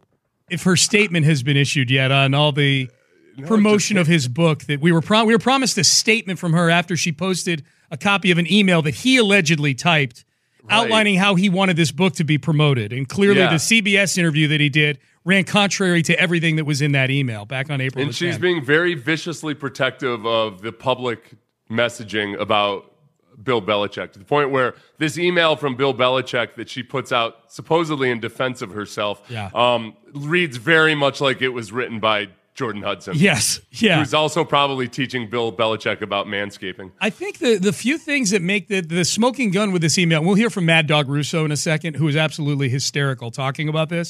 Speaker 1: if her statement has been issued yet on all the promotion of his book that we were pro- we were promised a statement from her after she posted a copy of an email that he allegedly typed
Speaker 3: Right.
Speaker 1: outlining how he wanted this book to be promoted. And clearly
Speaker 3: Yeah.
Speaker 1: the C B S interview that he did ran contrary to everything that was in that email back on April
Speaker 3: And
Speaker 1: the
Speaker 3: she's
Speaker 1: tenth.
Speaker 3: being very viciously protective of the public messaging about Bill Belichick, to the point where this email from Bill Belichick that she puts out supposedly in defense of herself
Speaker 1: Yeah.
Speaker 3: um, reads very much like it was written by Jordan Hudson.
Speaker 1: Yes, yeah.
Speaker 3: Who's also probably teaching Bill Belichick about manscaping.
Speaker 1: I think the, the few things that make the, the smoking gun with this email, we'll hear from Mad Dog Russo in a second, who is absolutely hysterical talking about this.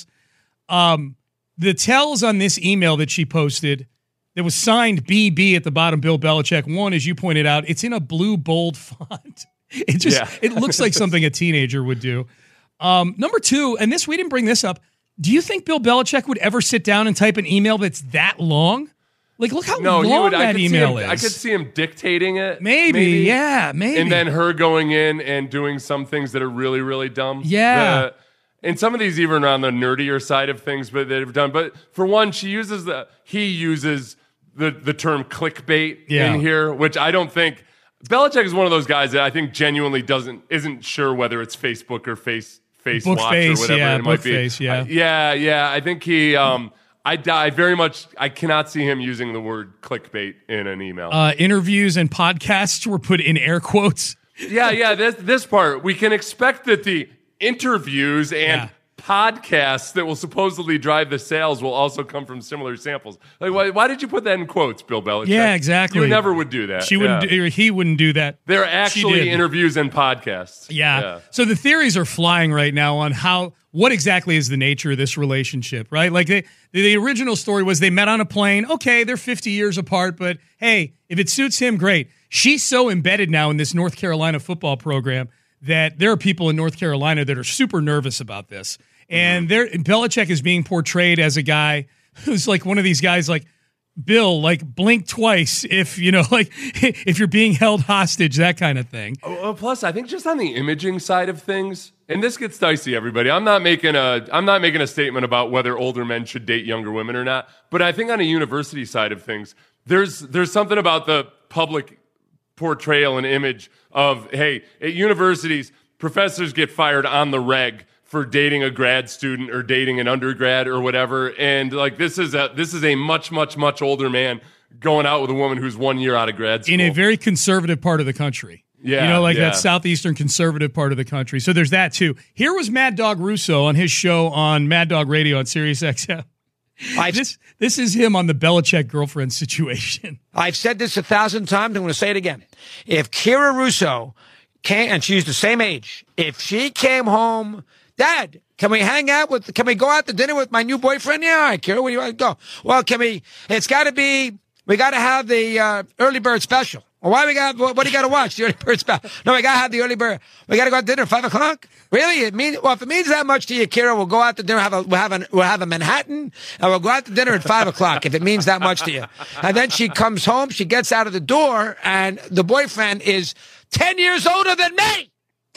Speaker 1: Um, the tells on this email that she posted that was signed B B at the bottom, Bill Belichick. One, as you pointed out, it's in a blue bold font. It just
Speaker 3: Yeah.
Speaker 1: it looks like something a teenager would do. Um, number two, and this we didn't bring this up. Do you think Bill Belichick would ever sit down and type an email that's that long? Like, look how
Speaker 3: No,
Speaker 1: long
Speaker 3: he would. I
Speaker 1: that
Speaker 3: could
Speaker 1: email
Speaker 3: see him,
Speaker 1: is.
Speaker 3: I could see him dictating it.
Speaker 1: Maybe, yeah, maybe.
Speaker 3: And then her going in and doing some things that are really, really dumb.
Speaker 1: Yeah.
Speaker 3: The- and some of these even on the nerdier side of things, but they've done. But for one, she uses the he uses the the term clickbait
Speaker 1: Yeah.
Speaker 3: in here, which I don't think Belichick is one of those guys that I think genuinely doesn't isn't sure whether it's Facebook or face face
Speaker 1: Book
Speaker 3: watch
Speaker 1: face,
Speaker 3: or whatever
Speaker 1: yeah,
Speaker 3: it might
Speaker 1: book
Speaker 3: be.
Speaker 1: face, yeah.
Speaker 3: I- yeah, yeah. I think he. Um, I, I very much. I cannot see him using the word clickbait in an email.
Speaker 1: uh, interviews and podcasts were put in air quotes.
Speaker 3: Yeah, yeah. This this part, we can expect that the interviews and
Speaker 1: Yeah.
Speaker 3: podcasts that will supposedly drive the sales will also come from similar samples. Like, why, why did you put that in quotes, Bill Belichick?
Speaker 1: Yeah, exactly.
Speaker 3: You never would do that.
Speaker 1: She wouldn't.
Speaker 3: Yeah.
Speaker 1: Do, or he wouldn't do that.
Speaker 3: They're
Speaker 1: She
Speaker 3: actually
Speaker 1: did.
Speaker 3: interviews and podcasts.
Speaker 1: Yeah. So the theories are flying right now on how what exactly is the nature of this relationship, right? Like they, the original story was they met on a plane. Okay, they're fifty years apart, but hey, if it suits him, great. She's so embedded now in this North Carolina football program that there are people in North Carolina that are super nervous about this. And there, Belichick is being portrayed as a guy who's like one of these guys like, Bill, like blink twice if, you know, like if you're being held hostage, that kind of thing.
Speaker 3: Oh, plus, I think just on the imaging side of things, and this gets dicey, everybody. I'm not making a I'm not making a statement about whether older men should date younger women or not. But I think on a university side of things, there's there's something about the public portrayal and image of, hey, at universities, professors get fired on the reg for dating a grad student or dating an undergrad or whatever. And like this is a this is a much, much, much older man going out with a woman who's one year out of grad school.
Speaker 1: In a very conservative part of the country.
Speaker 3: Yeah,
Speaker 1: You know, like
Speaker 3: yeah.
Speaker 1: that southeastern conservative part of the country. So there's that too. Here was Mad Dog Russo on his show on Mad Dog Radio on Sirius X M.
Speaker 8: I've,
Speaker 1: This this is him on the Belichick girlfriend situation.
Speaker 8: I've said this a thousand times. I'm going to say it again. If Kira Russo came, and she's the same age, if she came home, Dad, can we hang out with, can we go out to dinner with my new boyfriend? Yeah, all right, Kira, where do you want to go? Well, can we, it's got to be, we got to have the uh, early bird special. Well, why we got, what, what do you got to watch? The early bird special. No, we got to have the early bird. We got to go out to dinner at five o'clock? Really? It means, well, if it means that much to you, Kira, we'll go out to dinner, have a, we'll have a, we'll have a Manhattan, and we'll go out to dinner at five o'clock if it means that much to you. And then she comes home, she gets out of the door, and the boyfriend is ten years older than me.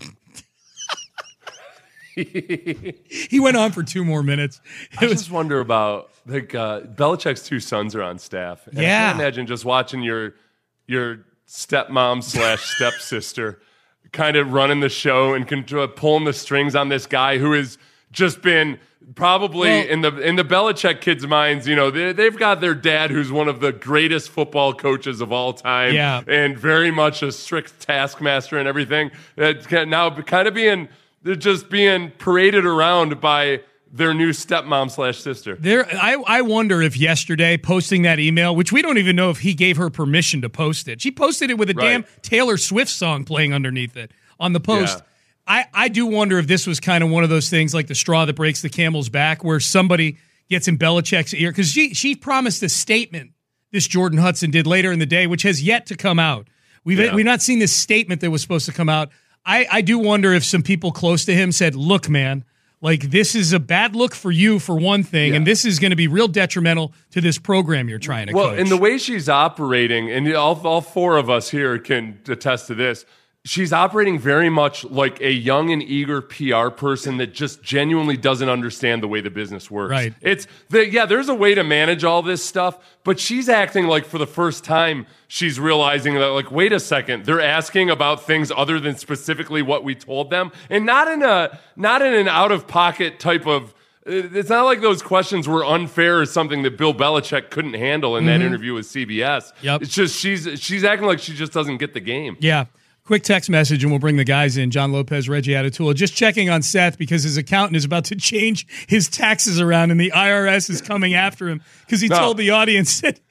Speaker 1: He went on for two more minutes.
Speaker 3: I
Speaker 1: It was
Speaker 3: just wonder about like uh, Belichick's two sons are on staff. And I
Speaker 1: Yeah.
Speaker 3: can't imagine just watching your your stepmom slash stepsister kind of running the show and control, pulling the strings on this guy who has just been probably
Speaker 1: Well-
Speaker 3: in the in the Belichick kids' minds. You know, they, they've got their dad who's one of the greatest football coaches of all time,
Speaker 1: Yeah.
Speaker 3: and very much a strict taskmaster and everything. That can- now kind of being they're just being paraded around by their new stepmom slash sister.
Speaker 1: There, I, I wonder if yesterday posting that email, which we don't even know if he gave her permission to post it. She posted it with a
Speaker 3: Right.
Speaker 1: damn Taylor Swift song playing underneath it on the post.
Speaker 3: Yeah.
Speaker 1: I, I do wonder if this was kind of one of those things like the straw that breaks the camel's back where somebody gets in Belichick's ear. Because she, she promised a statement, this Jordan Hudson did later in the day, which has yet to come out. We've,
Speaker 3: Yeah.
Speaker 1: we've not seen this statement that was supposed to come out. I, I do wonder if some people close to him said, look, man, like this is a bad look for you for one thing, yeah. and this is going to be real detrimental to this program you're trying to
Speaker 3: well,
Speaker 1: coach.
Speaker 3: Well, and the way she's operating, and all, all four of us here can attest to this, she's operating very much like a young and eager P R person that just genuinely doesn't understand the way the business works.
Speaker 1: Right.
Speaker 3: It's the, yeah, there's a way to manage all this stuff, but she's acting like for the first time she's realizing that, like, wait a second, they're asking about things other than specifically what we told them, and not in a not in an out of pocket type of. It's not like those questions were unfair or something that Bill Belichick couldn't handle in mm-hmm. that interview with C B S.
Speaker 1: Yep.
Speaker 3: It's just she's she's acting like she just doesn't get the game.
Speaker 1: Yeah. Quick text message, and we'll bring the guys in. John Lopez, Reggie Atatula. Just checking on Seth because his accountant is about to change his taxes around, and the I R S is coming after him because he no. told the audience that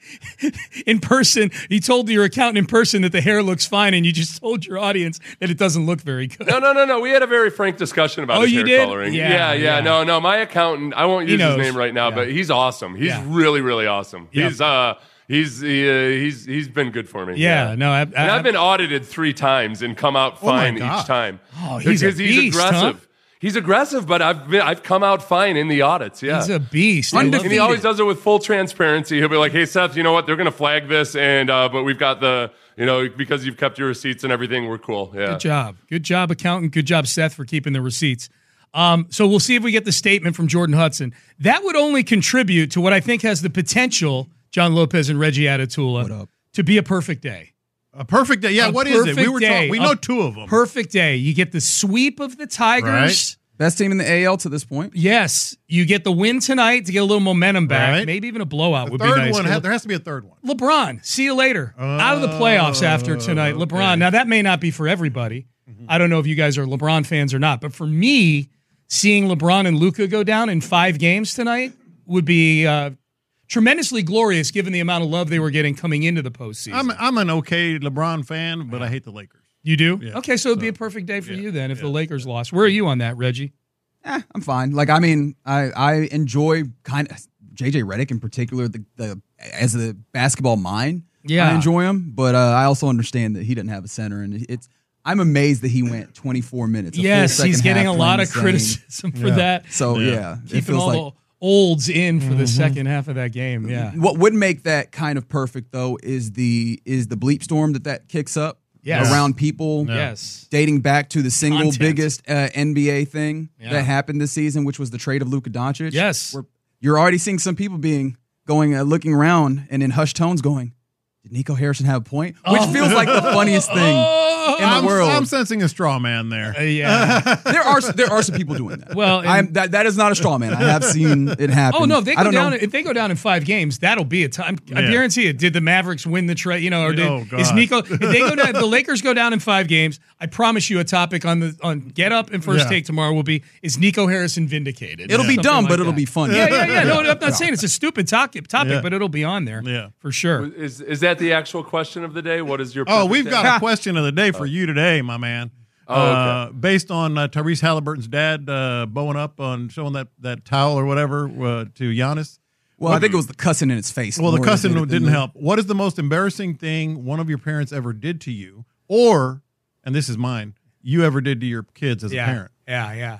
Speaker 1: in person, he told your accountant in person that the hair looks fine, and you just told your audience that it doesn't look very good.
Speaker 3: No, no, no, no. We had a very frank discussion about
Speaker 1: oh,
Speaker 3: his
Speaker 1: you
Speaker 3: hair
Speaker 1: did?
Speaker 3: coloring.
Speaker 1: Yeah,
Speaker 3: yeah, yeah,
Speaker 1: yeah.
Speaker 3: No, no. My accountant, I won't use
Speaker 1: he
Speaker 3: his name right now, yeah. but he's awesome. He's
Speaker 1: yeah.
Speaker 3: really, really awesome.
Speaker 1: Yep.
Speaker 3: He's uh. He's he, uh, he's he's been good for me.
Speaker 1: Yeah,
Speaker 3: yeah.
Speaker 1: no, I, I,
Speaker 3: and I've been audited three times and come out fine
Speaker 9: oh
Speaker 3: each time.
Speaker 1: Oh, he's
Speaker 3: because
Speaker 1: a beast,
Speaker 3: he's aggressive.
Speaker 1: Huh?
Speaker 3: He's aggressive, but I've been, I've come out fine in the audits. Yeah,
Speaker 1: he's a beast.
Speaker 3: And he always does it with full transparency. He'll be like, "Hey, Seth, you know what? They're going to flag this, and uh, but we've got the you know because you've kept your receipts and everything. We're cool." Yeah,
Speaker 1: good job, good job, accountant. Good job, Seth, for keeping the receipts. Um, so we'll see if we get the statement from Jordan Hudson. That would only contribute to what I think has the potential. John Lopez and Reggie Atatula, to be a perfect day.
Speaker 9: A perfect day. Yeah,
Speaker 1: a
Speaker 9: what is it? We were talking. We know
Speaker 1: a
Speaker 9: two of them.
Speaker 1: Perfect day. You get the sweep of the Tigers.
Speaker 9: Right.
Speaker 10: Best team in the A L to this point.
Speaker 1: Yes. You get the win tonight to get a little momentum back. Right. Maybe even a blowout
Speaker 9: the
Speaker 1: would
Speaker 9: third
Speaker 1: be nice.
Speaker 9: One has, there has to be a third one.
Speaker 1: LeBron, see you later. Uh, Out of the playoffs after tonight.
Speaker 9: okay.
Speaker 1: LeBron. Now, that may not be for everybody. Mm-hmm. I don't know if you guys are LeBron fans or not. But for me, seeing LeBron and Luka go down in five games tonight would be uh, tremendously glorious given the amount of love they were getting coming into the postseason.
Speaker 9: I'm, I'm an okay LeBron fan, but I hate the Lakers.
Speaker 1: You do?
Speaker 9: Yeah.
Speaker 1: Okay, so it'd be a perfect day for yeah. you then if yeah. the Lakers lost. Where are you on that, Reggie?
Speaker 10: Eh, I'm fine. Like, I mean, I, I enjoy kind of J J Redick in particular, the, the as a basketball mind.
Speaker 1: Yeah.
Speaker 10: I enjoy him, but uh, I also understand that he didn't have a center, and it's I'm amazed that he went twenty-four minutes.
Speaker 1: Yes, he's getting a lot of criticism for
Speaker 10: yeah.
Speaker 1: that.
Speaker 10: So, yeah. yeah
Speaker 1: Keeping all like, the olds in for mm-hmm. the second half of that game, yeah.
Speaker 10: What would make that kind of perfect, though, is the is the bleep storm that that kicks up
Speaker 1: yes.
Speaker 10: around people.
Speaker 1: Yes.
Speaker 10: Dating back to the single
Speaker 1: Content.
Speaker 10: biggest uh, N B A thing
Speaker 1: yeah.
Speaker 10: that happened this season, which was the trade of Luka Doncic.
Speaker 1: Yes.
Speaker 10: Where you're already seeing some people being going, uh, looking around and in hushed tones going, did Nico Harrison have a point? Which
Speaker 1: oh.
Speaker 10: feels like the funniest thing
Speaker 1: oh.
Speaker 10: in the
Speaker 9: I'm,
Speaker 10: world.
Speaker 9: I'm sensing a straw man there.
Speaker 1: Uh, yeah.
Speaker 10: there are there are some people doing that.
Speaker 1: Well,
Speaker 10: I'm, that that is not a straw man. I have seen it happen.
Speaker 1: Oh no, if they
Speaker 10: I
Speaker 1: go
Speaker 10: don't
Speaker 1: down
Speaker 10: know.
Speaker 1: if they go down in five games, that'll be a time. I
Speaker 9: Yeah.
Speaker 1: guarantee it. Did the Mavericks win the trade? You know, or did
Speaker 9: Oh, God.
Speaker 1: is Nico? If they go down, the Lakers go down in five games. I promise you, a topic on the on Get Up and First
Speaker 9: Yeah.
Speaker 1: Take tomorrow will be: is Nico Harrison vindicated?
Speaker 10: It'll be
Speaker 1: Something
Speaker 10: dumb,
Speaker 1: like
Speaker 10: but it'll
Speaker 1: that.
Speaker 10: be funny.
Speaker 1: Yeah, yeah, yeah. No, I'm not saying it's a stupid topic, topic,
Speaker 9: Yeah.
Speaker 1: but it'll be on there.
Speaker 9: Yeah.
Speaker 1: for sure.
Speaker 3: Is is that the actual question of the day? What is your
Speaker 9: Oh,
Speaker 3: perfect
Speaker 9: we've
Speaker 3: day?
Speaker 9: got a question of the day for you today, my man.
Speaker 3: Oh, okay.
Speaker 9: Uh, based on uh, Tyrese Halliburton's dad uh, bowing up on showing that, that towel or whatever uh, to Giannis.
Speaker 10: Well, I think it was the cussing in his face.
Speaker 9: Well, the
Speaker 10: more
Speaker 9: cussing
Speaker 10: than it
Speaker 9: didn't
Speaker 10: than the-
Speaker 9: help. What is the most embarrassing thing one of your parents ever did to you, or, and this is mine, you ever did to your kids as
Speaker 1: yeah,
Speaker 9: a parent?
Speaker 1: Yeah, yeah.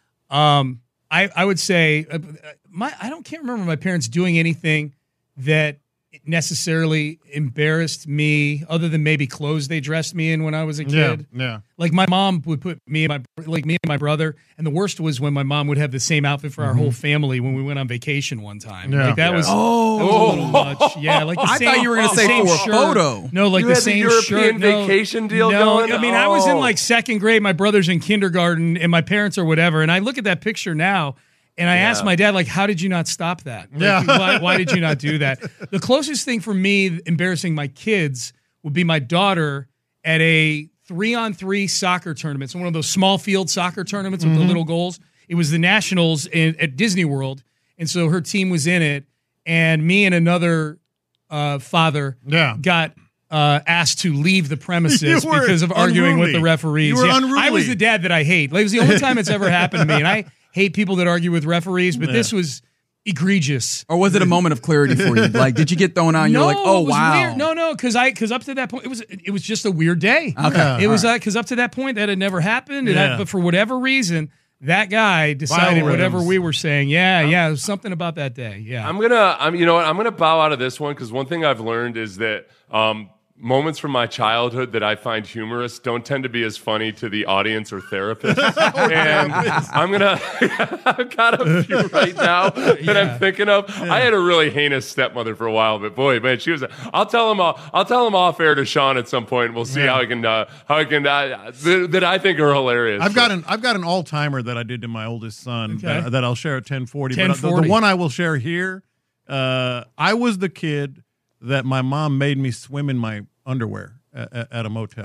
Speaker 1: Um, I I would say uh, my I don't can't remember my parents doing anything that necessarily embarrassed me, other than maybe clothes they dressed me in when I was a kid.
Speaker 9: Yeah, yeah.
Speaker 1: Like my mom would put me and my like me and my brother, and the worst was when my mom would have the same outfit for our whole family when we went on vacation one time.
Speaker 9: Yeah.
Speaker 1: Like that
Speaker 3: Yeah.
Speaker 1: was
Speaker 10: Oh.
Speaker 1: that was a little much. Yeah, like the
Speaker 10: I
Speaker 1: same,
Speaker 10: thought you were going to
Speaker 1: the
Speaker 10: say
Speaker 1: same
Speaker 10: for a
Speaker 1: shirt.
Speaker 10: photo.
Speaker 1: No, like
Speaker 3: You
Speaker 1: the
Speaker 3: had the
Speaker 1: same
Speaker 3: European
Speaker 1: shirt. No,
Speaker 3: vacation deal
Speaker 1: no,
Speaker 3: going?
Speaker 1: I mean, I was in
Speaker 3: Oh.
Speaker 1: like second grade. My brother's in kindergarten, and my parents are whatever. And I look at that picture now. And I
Speaker 3: Yeah.
Speaker 1: asked my dad, like, how did you not stop that? Like,
Speaker 9: Yeah.
Speaker 1: why, why did you not do that? The closest thing for me embarrassing my kids would be my daughter at a three-on-three soccer tournament. So one of those small field soccer tournaments with
Speaker 9: Mm-hmm.
Speaker 1: the little goals. It was the Nationals in, at Disney World. And so her team was in it. And me and another uh, father
Speaker 9: Yeah.
Speaker 1: got uh, asked to leave the premises
Speaker 9: You were
Speaker 1: because of arguing with
Speaker 9: unruly.
Speaker 1: the referees.
Speaker 9: You were
Speaker 1: Yeah,
Speaker 9: unruly.
Speaker 1: I was the dad that I hate. Like, it was the only time it's ever happened to me. And I hate people that argue with referees, but
Speaker 9: Yeah.
Speaker 1: this was egregious.
Speaker 10: Or was it a moment of clarity for you? Like, did you get thrown out and
Speaker 1: no,
Speaker 10: you're like, oh,
Speaker 1: it was
Speaker 10: wow.
Speaker 1: Weird. No, no, because I because up to that point, it was it was just a weird day.
Speaker 10: Okay.
Speaker 1: Yeah, it was
Speaker 10: right.
Speaker 1: like, because up to that point, that had never happened. And
Speaker 9: Yeah.
Speaker 1: I, but for whatever reason, that guy decided
Speaker 9: Biorhythms.
Speaker 1: whatever we were saying. Yeah, yeah, it was something about that day. Yeah.
Speaker 3: I'm gonna, I'm, you know what, I'm gonna bow out of this one because one thing I've learned is that um, moments from my childhood that I find humorous don't tend to be as funny to the audience or therapist. And I'm gonna, I've got a few right now that
Speaker 1: Yeah.
Speaker 3: I'm thinking of. I had a really heinous stepmother for a while, but boy, man, she was. I'll tell him, I'll, I'll tell him off air to Sean at some point. We'll see
Speaker 9: Yeah.
Speaker 3: how I can, uh, how I can, uh, th- that I think are hilarious.
Speaker 9: I've got an I've got an all timer that I did to my oldest son
Speaker 1: Okay.
Speaker 9: that, that I'll share at ten forty. But the, the
Speaker 1: ten forty.
Speaker 9: one I will share here, uh, I was the kid that my mom made me swim in my underwear at, at a motel.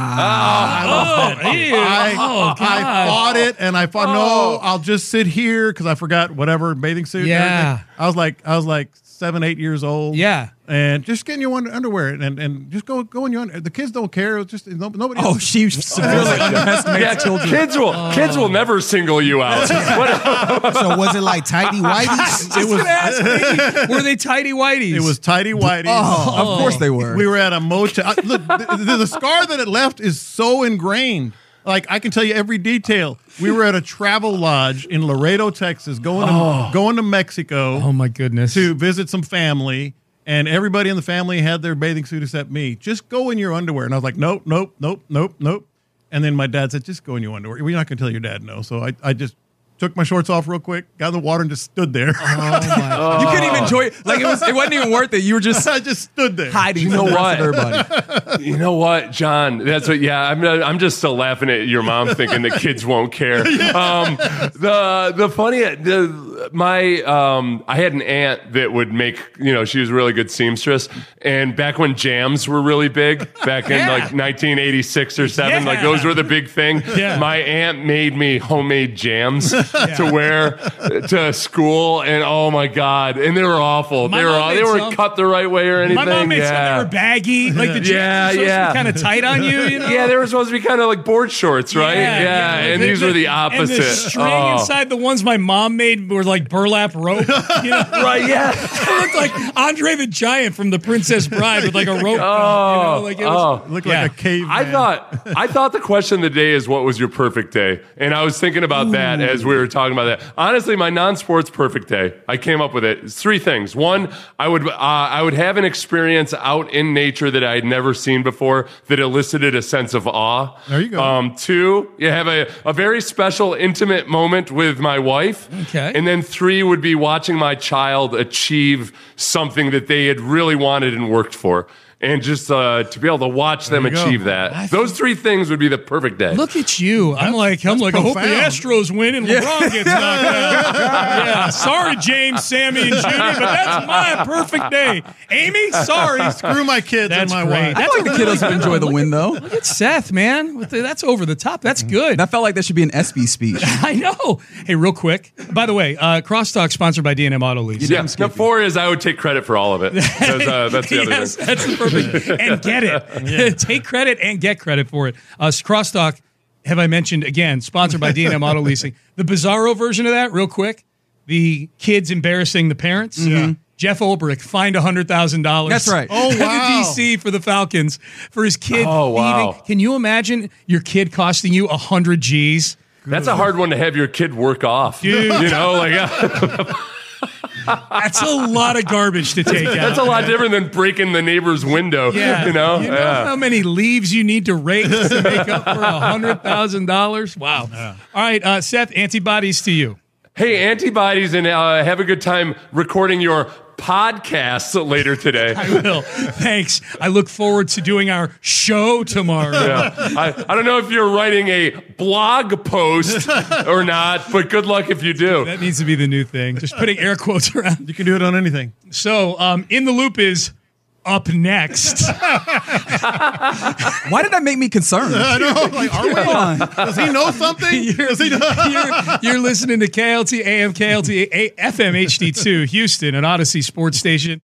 Speaker 10: Ah.
Speaker 1: Oh, ew.
Speaker 9: I,
Speaker 1: Oh, God.
Speaker 9: I fought it, and I thought, no, I'll just sit here because I forgot whatever bathing suit. and
Speaker 1: Yeah.
Speaker 9: everything. I was like, I was like seven, eight years old.
Speaker 1: Yeah.
Speaker 9: and just get in your under- underwear and, and just go go in your under- the kids don't care. It's just no, nobody.
Speaker 10: Oh, she severely underestimates
Speaker 3: yeah,
Speaker 10: children.
Speaker 3: kids will kids will never single you out. What-
Speaker 11: So was it like tighty whities?
Speaker 1: It was. Were they tighty whities?
Speaker 9: It was tighty whities.
Speaker 10: Oh, of course they were.
Speaker 9: We were at a motel. I- Look, the, the, the scar that it left is so ingrained. Like I can tell you every detail. We were at a travel lodge in Laredo, Texas, going to,
Speaker 1: Oh.
Speaker 9: going to Mexico.
Speaker 1: Oh my goodness!
Speaker 9: To visit some family, and everybody in the family had their bathing suit except me. Just go in your underwear, and I was like, nope, nope, nope, nope, nope. And then my dad said, just go in your underwear. We're not going to tell your dad no. So I, I just took my shorts off real quick, got in the water, and just stood there.
Speaker 1: Oh my!
Speaker 10: You couldn't even enjoy it. Like it was. It wasn't even worth it. You were just.
Speaker 9: I just stood there.
Speaker 10: Hiding
Speaker 3: You
Speaker 10: from
Speaker 3: know
Speaker 10: the rest
Speaker 3: what?
Speaker 10: of everybody.
Speaker 3: You know what, John? That's what. Yeah, I'm. I'm just still laughing at your mom thinking the kids won't care. Um, the the funny the my um I had an aunt that would make, you know, she was a really good seamstress, and back when jams were really big, back in
Speaker 1: Yeah.
Speaker 3: like nineteen eighty-six or seven,
Speaker 1: Yeah.
Speaker 3: like those were the big thing.
Speaker 1: Yeah.
Speaker 3: My aunt made me homemade jams to wear to school, and oh my god, and they were awful.
Speaker 1: My
Speaker 3: they were
Speaker 1: mom
Speaker 3: all,
Speaker 1: made
Speaker 3: they weren't
Speaker 1: some.
Speaker 3: cut the right way or anything.
Speaker 1: My mom made
Speaker 3: yeah.
Speaker 1: some that were baggy, like the jeans
Speaker 3: Yeah,
Speaker 1: were supposed
Speaker 3: yeah.
Speaker 1: to be kind of tight on you. You know?
Speaker 3: Yeah, they were supposed to be kind of like board shorts, right? Yeah, and these were the opposite.
Speaker 1: And the string
Speaker 3: Oh.
Speaker 1: inside the ones my mom made were like burlap rope. You know?
Speaker 3: Right, yeah.
Speaker 1: It looked like Andre the Giant from The Princess Bride with like a rope.
Speaker 3: Oh,
Speaker 1: you know? Like it was,
Speaker 3: oh.
Speaker 9: Looked
Speaker 1: yeah.
Speaker 9: like a caveman.
Speaker 3: I thought I thought the question of the day is what was your perfect day? And I was thinking about that as we were talking about that. Honestly, my non-sports perfect day, I came up with it. It's three things. One, I would uh, I would have an experience out in nature that I had never seen before that elicited a sense of awe.
Speaker 9: There you go.
Speaker 3: Um, two, you have a, a very special, intimate moment with my wife.
Speaker 1: Okay.
Speaker 3: And then three would be watching my child achieve something that they had really wanted and worked for. And just uh, to be able to watch them
Speaker 9: There you go.
Speaker 3: achieve that. Those three things would be the perfect day.
Speaker 1: Look at you. I'm like, I'm like, I hope the
Speaker 9: profound.
Speaker 1: Astros win and LeBron gets knocked out. Yeah. Sorry, James, Sammy, and Judy, but that's my perfect day. Amy, sorry.
Speaker 9: Screw my kids
Speaker 1: That's
Speaker 9: and my
Speaker 1: great.
Speaker 9: wife.
Speaker 10: I feel like the kiddos would enjoy the win, though.
Speaker 1: Look at Seth, man. With the- That's over the top. That's good.
Speaker 10: That felt like that should be an S B speech.
Speaker 1: I know. Hey, real quick. By the way, uh, Crosstalk sponsored by D and M Auto Lease.
Speaker 3: Yeah, the four is I would take credit for all of it. 'Cause, uh, that's the other
Speaker 1: yes,
Speaker 3: thing.
Speaker 1: that's the perfect. And get it. Take credit and get credit for it. Uh, Crosstalk, have I mentioned again, sponsored by D and M Auto Leasing. The Bizarro version of that, real quick. The kids embarrassing the parents.
Speaker 9: Yeah.
Speaker 1: Jeff Ulbrich fined one hundred thousand dollars.
Speaker 10: That's right.
Speaker 9: Oh, wow.
Speaker 1: D C for the Falcons for his kid
Speaker 3: Oh, wow.
Speaker 1: thieving. Can you imagine your kid costing you one hundred G's?
Speaker 3: That's a hard one to have your kid work off.
Speaker 1: Dude.
Speaker 3: You know, like uh,
Speaker 1: That's a lot of garbage to take out.
Speaker 3: that's a lot different than breaking the neighbor's window.
Speaker 1: Yeah,
Speaker 3: You know?
Speaker 1: you know
Speaker 3: Yeah.
Speaker 1: how many leaves you need to rake to make up for a hundred thousand dollars? Wow! All right, uh, Seth, antibodies to you.
Speaker 3: Hey, antibodies, and uh, have a good time recording your podcasts later today.
Speaker 1: I will. Thanks. I look forward to doing our show tomorrow.
Speaker 3: Yeah. I, I don't know if you're writing a blog post or not, but good luck if you do.
Speaker 1: That needs to be the new thing. Just putting air quotes around.
Speaker 9: You can do it on anything.
Speaker 1: So, um, in the loop is up next.
Speaker 10: Why did that make me concerned?
Speaker 9: I know. Like, are
Speaker 10: Come on.
Speaker 9: we? Does he know something?
Speaker 1: You're,
Speaker 9: Does he know?
Speaker 1: you're, you're listening to K L T A M K L T A F M H D two Houston, an Odyssey sports station.